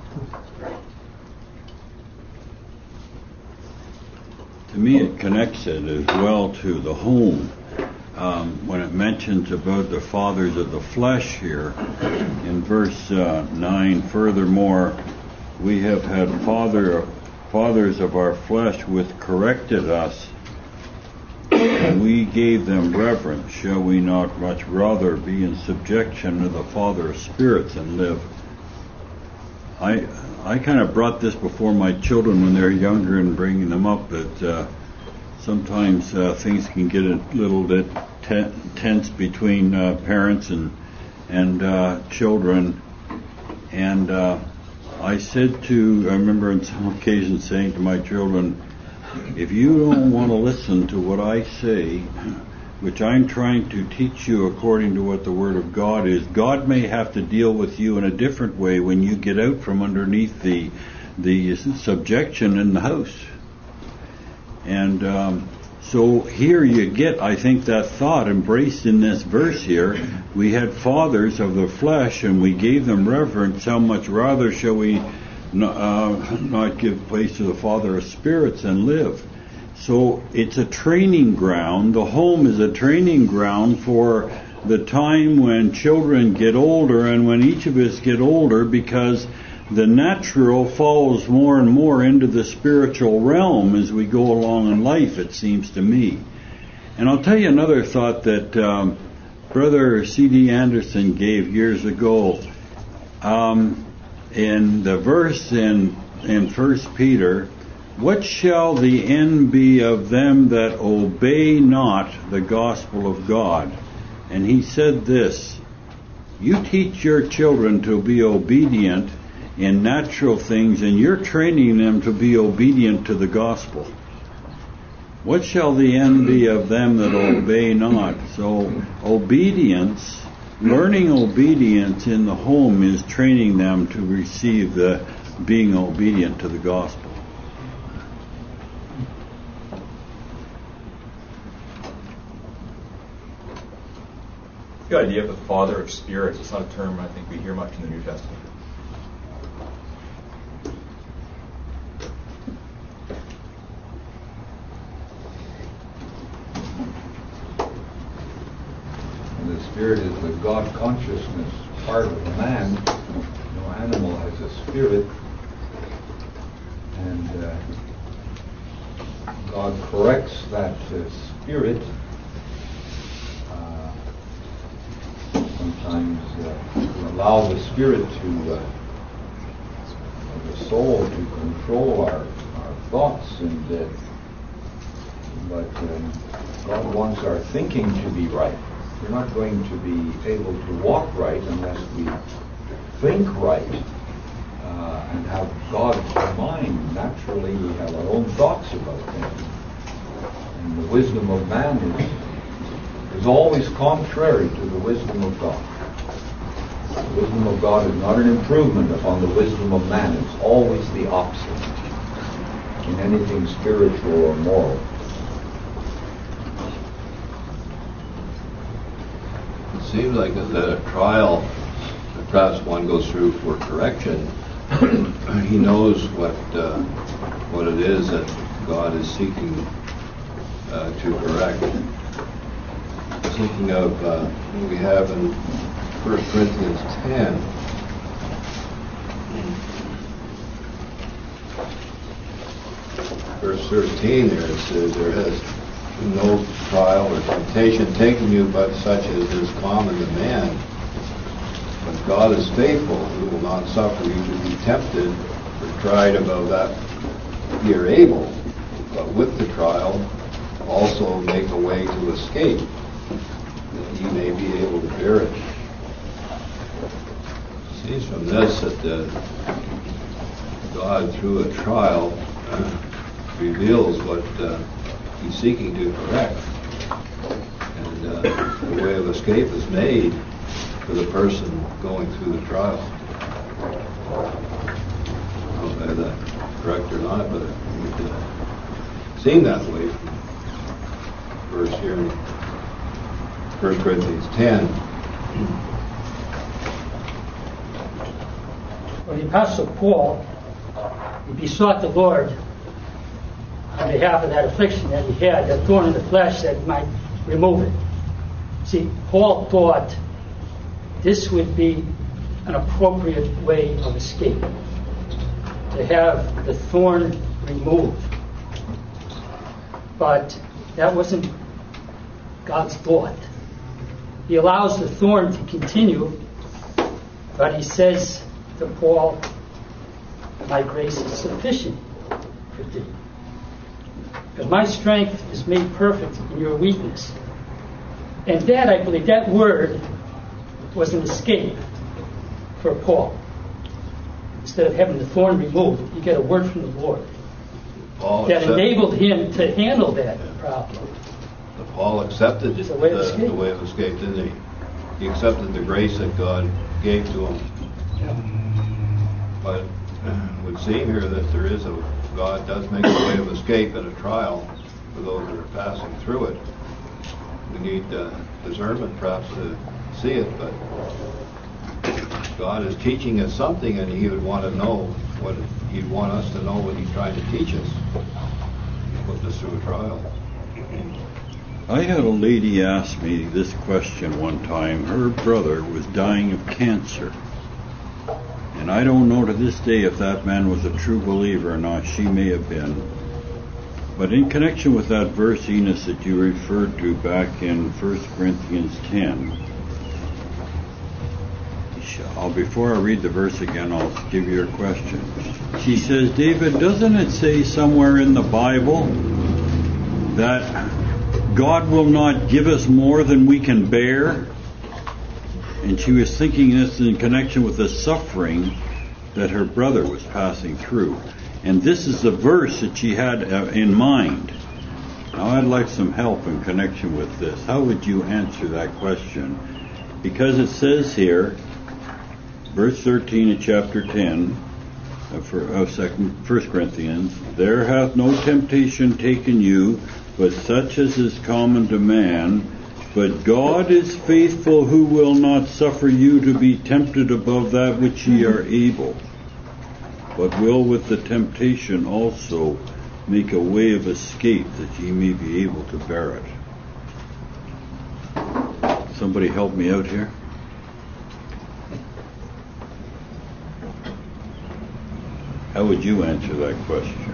[SPEAKER 5] To me, it connects it as well to the home. When it mentions about the fathers of the flesh here, in verse 9, furthermore, we have had fathers of our flesh which corrected us, and we gave them reverence. Shall we not much rather be in subjection to the Father of spirits and live? I kind of brought this before my children when they're younger and bringing them up, that sometimes things can get a little bit tense between parents and children. And I remember on some occasions saying to my children, if you don't want to listen to what I say, which I'm trying to teach you according to what the Word of God is. God may have to deal with you in a different way when you get out from underneath the subjection in the house. And so here you get, I think, that thought embraced in this verse here. We had fathers of the flesh, and we gave them reverence. How much rather shall we not give place to the Father of spirits and live? So it's a training ground. The home is a training ground for the time when children get older, and when each of us get older, because the natural falls more and more into the spiritual realm as we go along in life, it seems to me. And I'll tell you another thought that Brother C.D. Anderson gave years ago. In the verse in 1 Peter, what shall the end be of them that obey not the gospel of God? And he said this: you teach your children to be obedient in natural things, and you're training them to be obedient to the gospel. What shall the end be of them that obey not? So obedience, learning obedience in the home is training them to receive the being obedient to the gospel.
[SPEAKER 9] The idea of the Father of spirits is not a term I think we hear much in the New Testament.
[SPEAKER 1] The spirit is the God consciousness part of man. No animal has a spirit, and God corrects that spirit. Sometimes allow the spirit to the soul to control our thoughts, but God wants our thinking to be right. We're not going to be able to walk right unless we think right and have God's mind. Naturally, we have our own thoughts about things. And the wisdom of man is always contrary to the wisdom of God. The wisdom of God is not an improvement upon the wisdom of man. It's always the opposite in anything spiritual or moral.
[SPEAKER 3] It seems like a trial that perhaps one goes through for correction. He knows what it is that God is seeking to correct. Thinking of what we have in 1 Corinthians 10. Verse 13 there, it says, there has no trial or temptation taken you but such as is common to man. But God is faithful, who will not suffer you to be tempted or tried above that ye are able, but with the trial also make a way to escape, that ye may be able to bear it. It seems from this that God, through a trial, reveals what He's seeking to correct, and the way of escape is made for the person going through the trial. I don't know if that's correct or not, but it seemed that way from verse here in 1 Corinthians 10.
[SPEAKER 4] Well, the Apostle Paul, he besought the Lord on behalf of that affliction that he had, that thorn in the flesh, that he might remove it. See, Paul thought this would be an appropriate way of escape, to have the thorn removed. But that wasn't God's thought. He allows the thorn to continue, but he says to Paul, my grace is sufficient for thee, because my strength is made perfect in your weakness. And that, I believe, that word was an escape for Paul. Instead of having the thorn removed, he got a word from the Lord that enabled him to handle that problem.
[SPEAKER 3] Paul accepted
[SPEAKER 4] It's a way of escape.
[SPEAKER 3] the way of escape, didn't he? He accepted the grace that God gave to him. But it would seem here that God does make a way of escape in a trial for those that are passing through it. We need discernment perhaps to see it, but God is teaching us something, and He would want to know what He'd want us to know what He's trying to teach us. He put us through a trial.
[SPEAKER 5] I had a lady ask me this question one time. Her brother was dying of cancer. And I don't know to this day if that man was a true believer or not. She may have been. But in connection with that verse, Enos, that you referred to back in 1 Corinthians 10, before I read the verse again, I'll give you her question. She says, David, doesn't it say somewhere in the Bible that God will not give us more than we can bear? And she was thinking this in connection with the suffering that her brother was passing through. And this is the verse that she had in mind. Now I'd like some help in connection with this. How would you answer that question? Because it says here, verse 13 of chapter 10 of 1 Corinthians, there hath no temptation taken you, but such as is common to man. But God is faithful, who will not suffer you to be tempted above that which ye are able, but will with the temptation also make a way of escape, that ye may be able to bear it. Somebody help me out here. How would you answer that question?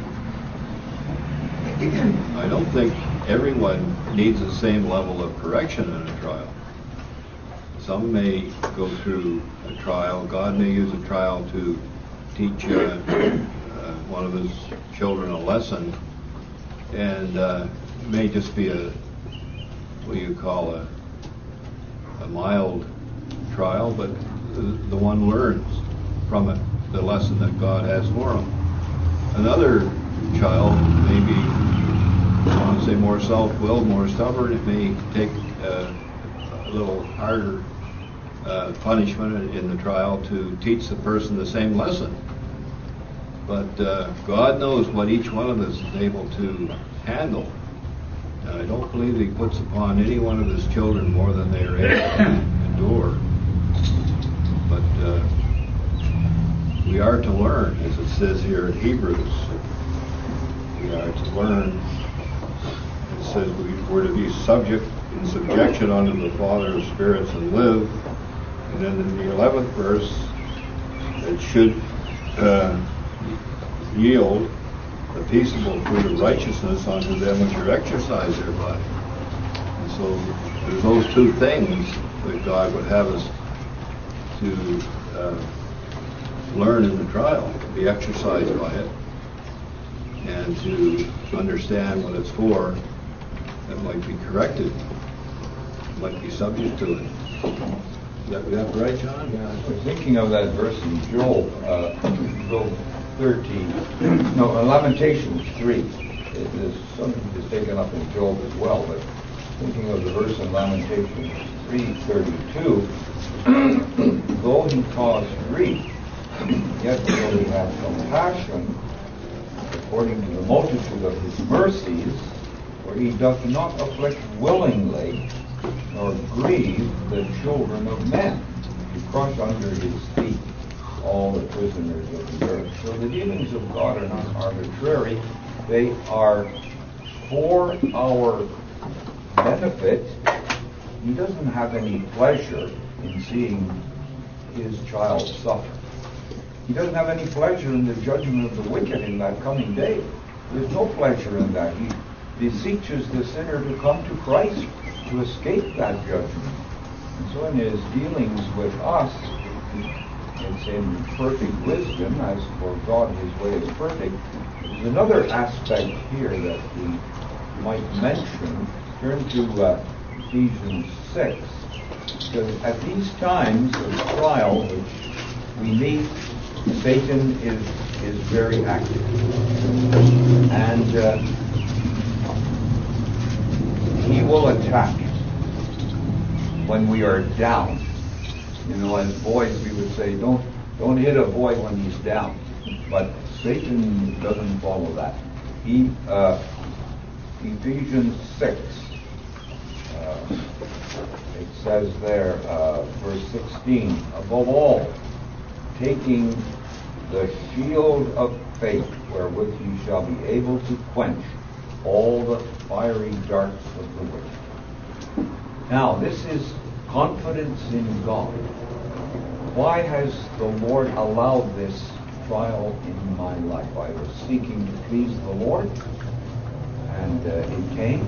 [SPEAKER 3] I don't think everyone needs the same level of correction in a trial. Some may go through a trial. God may use a trial to teach one of His children a lesson, and it may just be what you call a mild trial, but the one learns from it the lesson that God has for him. Another child may be, I want to say, more self-willed, more stubborn. It may take a little harder punishment in the trial to teach the person the same lesson. But God knows what each one of us is able to handle. And I don't believe He puts upon any one of His children more than they are able to endure. But we are to learn, as it says here in Hebrews. We are to learn. It says we're to be subject in subjection unto the Father of spirits and live. And then in the 11th verse, it should yield the peaceable fruit of righteousness unto them which are exercised thereby. And so there's those two things that God would have us to learn in the trial, to be exercised by it, and to understand what it's for, that might be corrected, might be subject to it. Is that right, John?
[SPEAKER 1] Yeah, I was thinking of that verse in Job 13. No, Lamentations 3. There's something that's taken up in Job as well, but thinking of the verse in Lamentations 3:32, though he caused grief, yet will he have compassion, according to the multitude of his mercies, for he doth not afflict willingly, nor grieve the children of men, to crush under his feet all the prisoners of the earth. So the dealings of God are not arbitrary. They are for our benefit. He doesn't have any pleasure in seeing his child suffer. He doesn't have any pleasure in the judgment of the wicked in that coming day. There's no pleasure in that. He beseeches the sinner to come to Christ to escape that judgment. And so in his dealings with us, it's in perfect wisdom, as for God his way is perfect. There's another aspect here that we might mention. Turn to Ephesians 6. Because at these times of trial which we meet, Satan is very active. And he will attack when we are down. You know, as boys we would say, don't hit a boy when he's down. But Satan doesn't follow that. He, Ephesians 6, it says there, verse 16, above all, taking the shield of faith, wherewith ye shall be able to quench all the fiery darts of the wicked. Now, this is confidence in God. Why has the Lord allowed this trial in my life? I was seeking to please the Lord, and it came.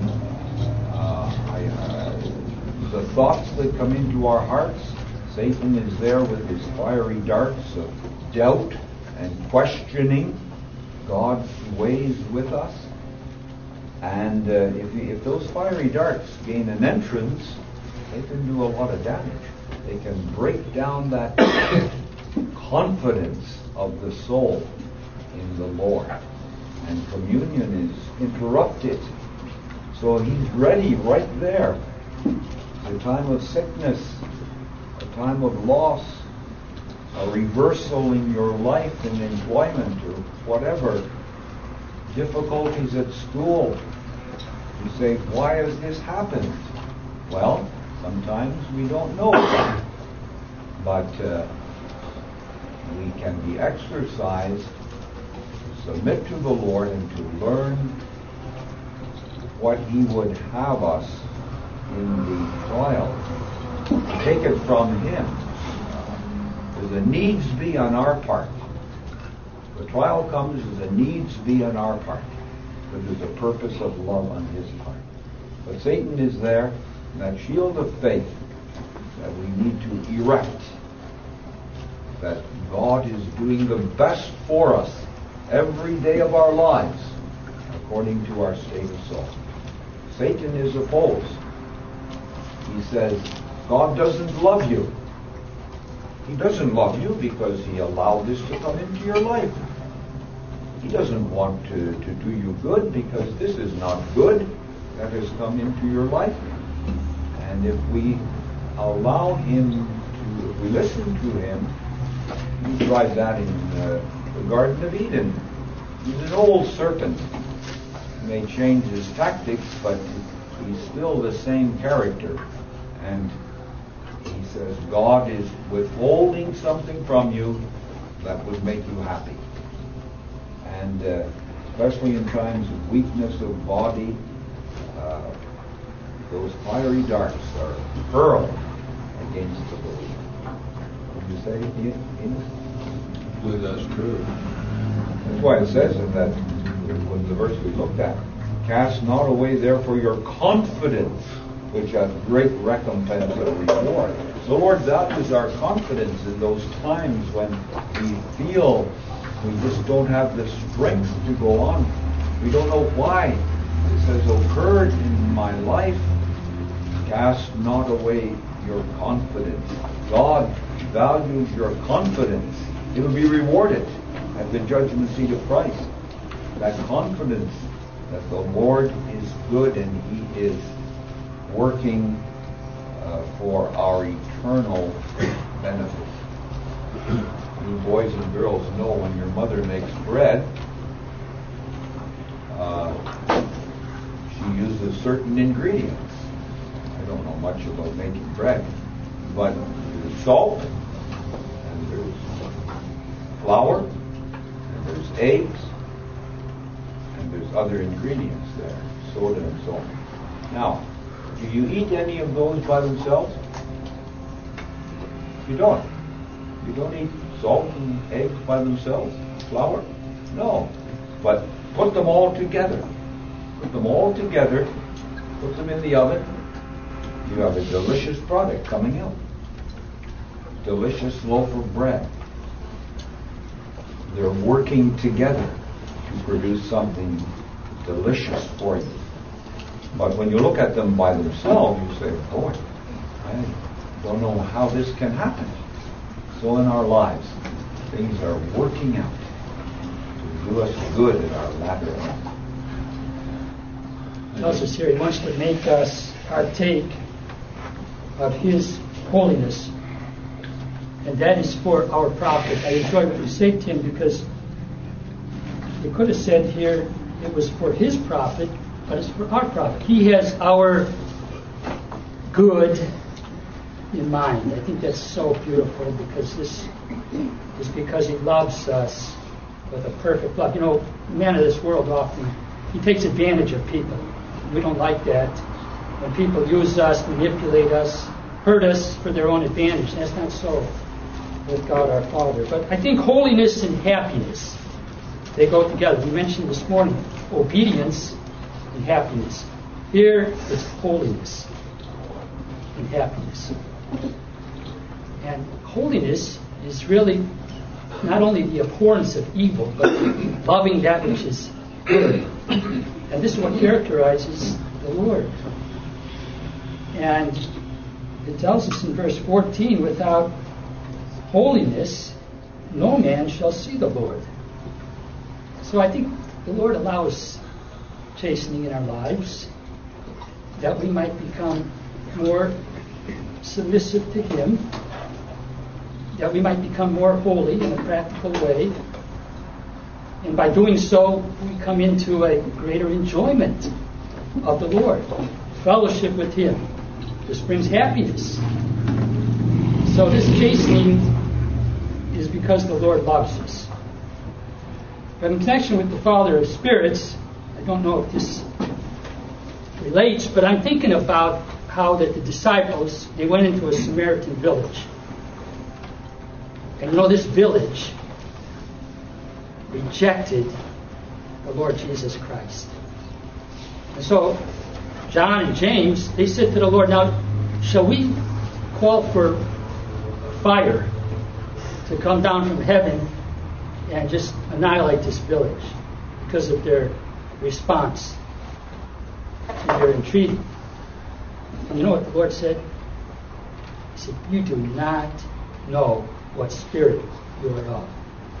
[SPEAKER 1] The thoughts that come into our hearts, Satan is there with his fiery darts of doubt and questioning God's ways with us. And if those fiery darts gain an entrance, they can do a lot of damage. They can break down that confidence of the soul in the Lord. And communion is interrupted. So he's ready right there. A time of sickness, a time of loss, a reversal in your life in employment or whatever, difficulties at school. You say, why has this happened? Well, sometimes we don't know, but we can be exercised to submit to the Lord and to learn what He would have us in the trial. Take it from Him. There's a needs be on our part. The trial comes as a needs be on our part, but there's a purpose of love on His part. But Satan is there, and that shield of faith that we need to erect, that God is doing the best for us every day of our lives according to our state of soul. Satan is opposed. He says, God doesn't love you. He doesn't love you because He allowed this to come into your life. He doesn't want to do you good because this is not good that has come into your life. And if we allow Him to, if we listen to Him, we tried that in the Garden of Eden. He's an old serpent. He may change his tactics, but he's still the same character. And he says, God is withholding something from you that would make you happy. And especially in times of weakness of body, those fiery darts are hurled against the believer. Would you say, Enos?
[SPEAKER 3] I believe that's true.
[SPEAKER 1] That's why it says in that, when the verse we looked at, cast not away therefore your confidence, which hath great recompense of reward. The Lord values our confidence in those times when we feel we just don't have the strength to go on. We don't know why this has occurred in my life. Cast not away your confidence. God values your confidence. It will be rewarded at the judgment seat of Christ. That confidence that the Lord is good and He is working for our eternal benefit. You boys and girls know when your mother makes bread, she uses certain ingredients. I don't know much about making bread, but there's salt, and there's flour, and there's eggs, and there's other ingredients there, soda and so on. Now, do you eat any of those by themselves? You don't. You don't eat salt and eggs by themselves? Flour? No. But put them all together. Put them all together, put them in the oven, you have a delicious product coming out. Delicious loaf of bread. They're working together to produce something delicious for you. But when you look at them by themselves, you say, boy, I don't know how this can happen. So in our lives, things are working out to do us good in our latter end.
[SPEAKER 4] It tells us here He wants to make us partake of His holiness. And that is for our profit. I enjoy what you say, Tim, because you could have said here it was for His profit, but it's for our profit. He has our good in mind. I think that's so beautiful, because this is because He loves us with a perfect love. You know, man of this world often, he takes advantage of people. We don't like that. When people use us, manipulate us, hurt us for their own advantage. That's not so with God our Father. But I think holiness and happiness, they go together. We mentioned this morning obedience and happiness. Here it's holiness and happiness. And holiness is really not only the abhorrence of evil, but loving that which is good. And this is what characterizes the Lord. And it tells us in verse 14, without holiness, no man shall see the Lord. So I think the Lord allows chastening in our lives, that we might become more submissive to Him, that we might become more holy in a practical way. And by doing so, we come into a greater enjoyment of the Lord, fellowship with Him. This brings happiness. So this chastening is because the Lord loves us. But in connection with the Father of Spirits, I don't know if this relates, but I'm thinking about how that the disciples, they went into a Samaritan village. And you know, this village rejected the Lord Jesus Christ. And so John and James, they said to the Lord, now, shall we call for fire to come down from heaven and just annihilate this village because of their response to their entreaty? And you know what the Lord said? He said, you do not know what spirit you are of.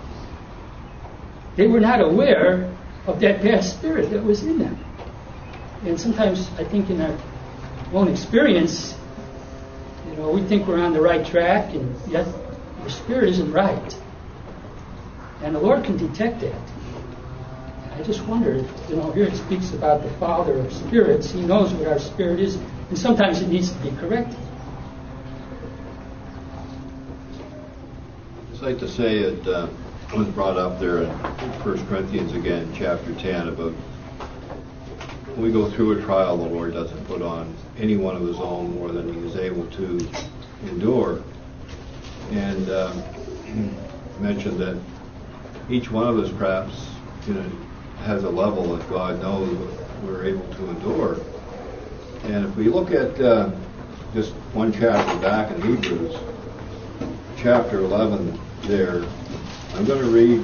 [SPEAKER 4] They were not aware of that bad spirit that was in them. And sometimes I think in our own experience, you know, we think we're on the right track, and yet the spirit isn't right. And the Lord can detect that. I just wonder if, you know, here it speaks about the Father of spirits. He knows what our spirit is, and sometimes it needs to be corrected.
[SPEAKER 3] I'd like to say it was brought up there in 1 Corinthians again, chapter 10, about when we go through a trial, the Lord doesn't put on any one of His own more than He is able to endure. And mentioned that each one of us perhaps, you know, has a level that God knows we're able to endure. And if we look at just one chapter back in Hebrews, chapter 11 there, I'm going to read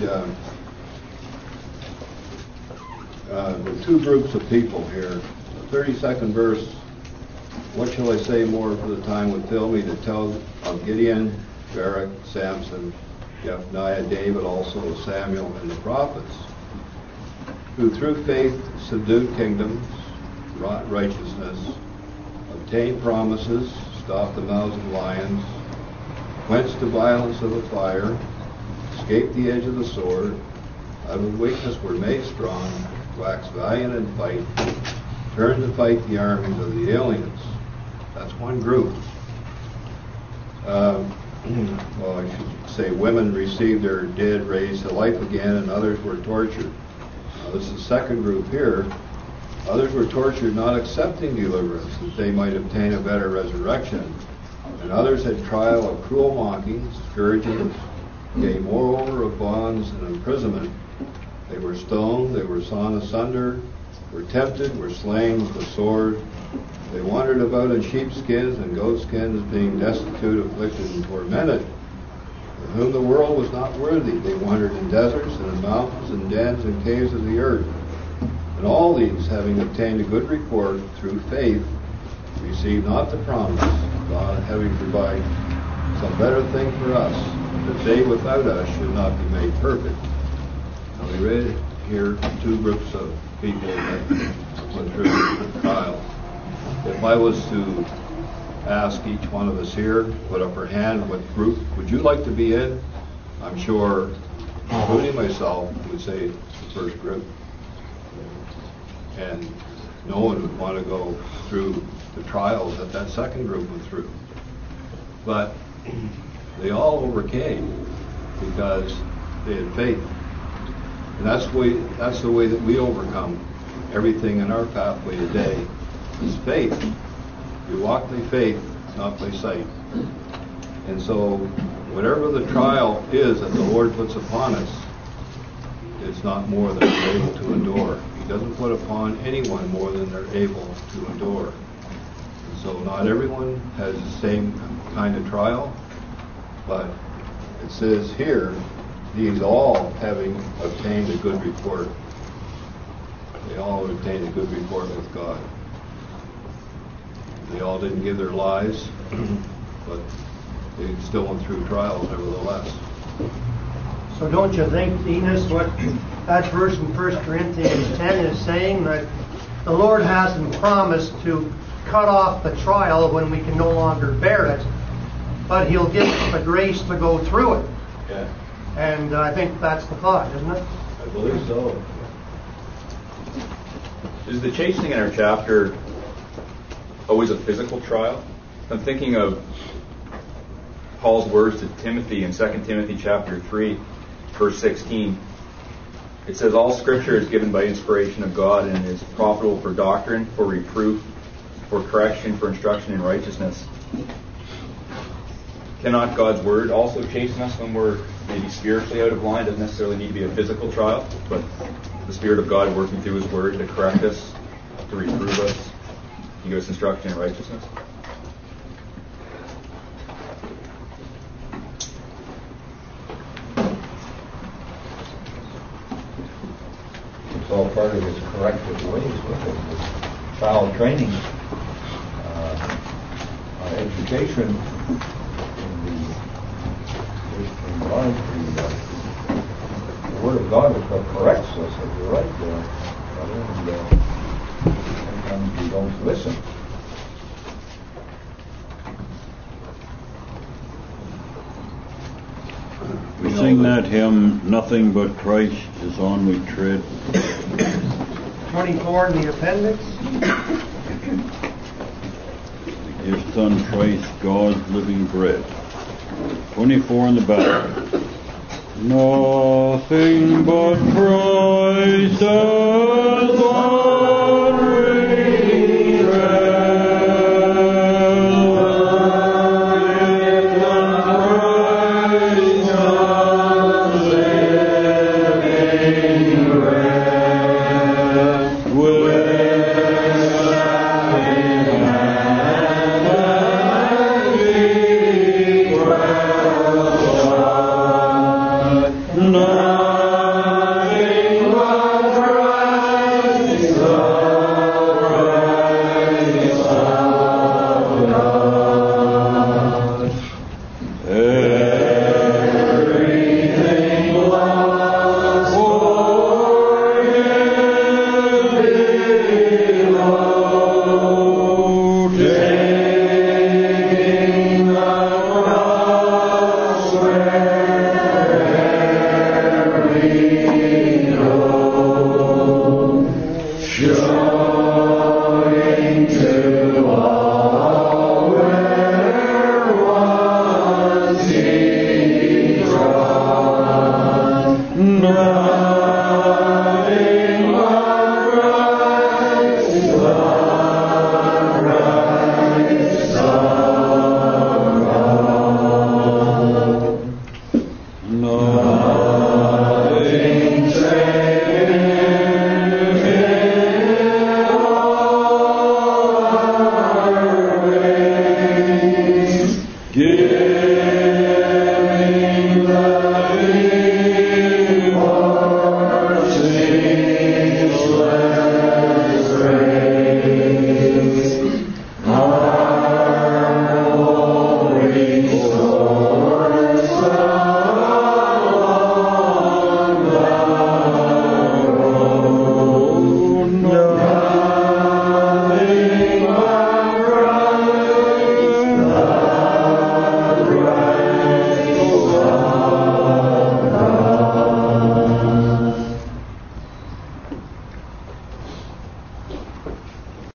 [SPEAKER 3] the two groups of people here. The 32nd verse, what shall I say more, for the time would fill me to tell of Gideon, Barak, Samson, Jephthah, David, also Samuel, and the prophets, who through faith subdued kingdoms, wrought righteousness, obtained promises, stopped the mouths of lions, quenched the violence of the fire, escaped the edge of the sword, out of weakness were made strong, waxed valiant in fight, turned to fight the armies of the aliens. That's one group. Well, I should say women received their dead raised to life again, and others were tortured. Now, this is the second group here. Others were tortured, not accepting deliverance, that they might obtain a better resurrection. And others had trial of cruel mockings, scourgings, yea, moreover of bonds and imprisonment. They were stoned, they were sawn asunder, were tempted, were slain with the sword. They wandered about in sheepskins and goatskins, being destitute, afflicted, and tormented, of whom the world was not worthy. They wandered in deserts and in mountains and dens and caves of the earth. And all these, having obtained a good report through faith, received not the promise, God having provided some better thing for us, that they without us should not be made perfect. Now we read here two groups of people that went through the trial. If I was to ask each one of us here, put up our hand, what group would you like to be in? I'm sure, including myself, would say the first group. And no one would want to go through the trials that second group went through. But they all overcame because they had faith. And that's the way that we overcome everything in our pathway today is faith. We walk by faith, not by sight. And so whatever the trial is that the Lord puts upon us, it's not more than we're able to endure. He doesn't put upon anyone more than they're able to endure. And so not everyone has the same kind of trial, but it says here, these all having obtained a good report. They all obtained a good report with God. They all didn't give their lives, but they still went through trials nevertheless.
[SPEAKER 10] So don't you think, Enos, what that verse in 1 Corinthians 10 is saying, that the Lord hasn't promised to cut off the trial when we can no longer bear it, but He'll give us the grace to go through it.
[SPEAKER 3] Yeah.
[SPEAKER 10] And I think that's the thought, isn't it?
[SPEAKER 3] I believe so.
[SPEAKER 9] Is the chastening in our chapter always a physical trial? I'm thinking of Paul's words to Timothy in 2 Timothy chapter 3, verse 16. It says, all Scripture is given by inspiration of God and is profitable for doctrine, for reproof, for correction, for instruction in righteousness. Cannot God's Word also chasten us when we're maybe spiritually out of line? Doesn't necessarily need to be a physical trial, but the Spirit of God working through His Word to correct us, to reprove us, to give us instruction in righteousness.
[SPEAKER 1] It's all part of His corrective ways with it. His child training, education in the Christian life. The Word of God is what corrects us, as you're right there. And sometimes we don't listen.
[SPEAKER 5] We sing that hymn, Nothing But Christ is On We Tread.
[SPEAKER 10] 24 in the appendix.
[SPEAKER 5] His Son Christ, God's living bread. 24 in the back. Nothing but Christ as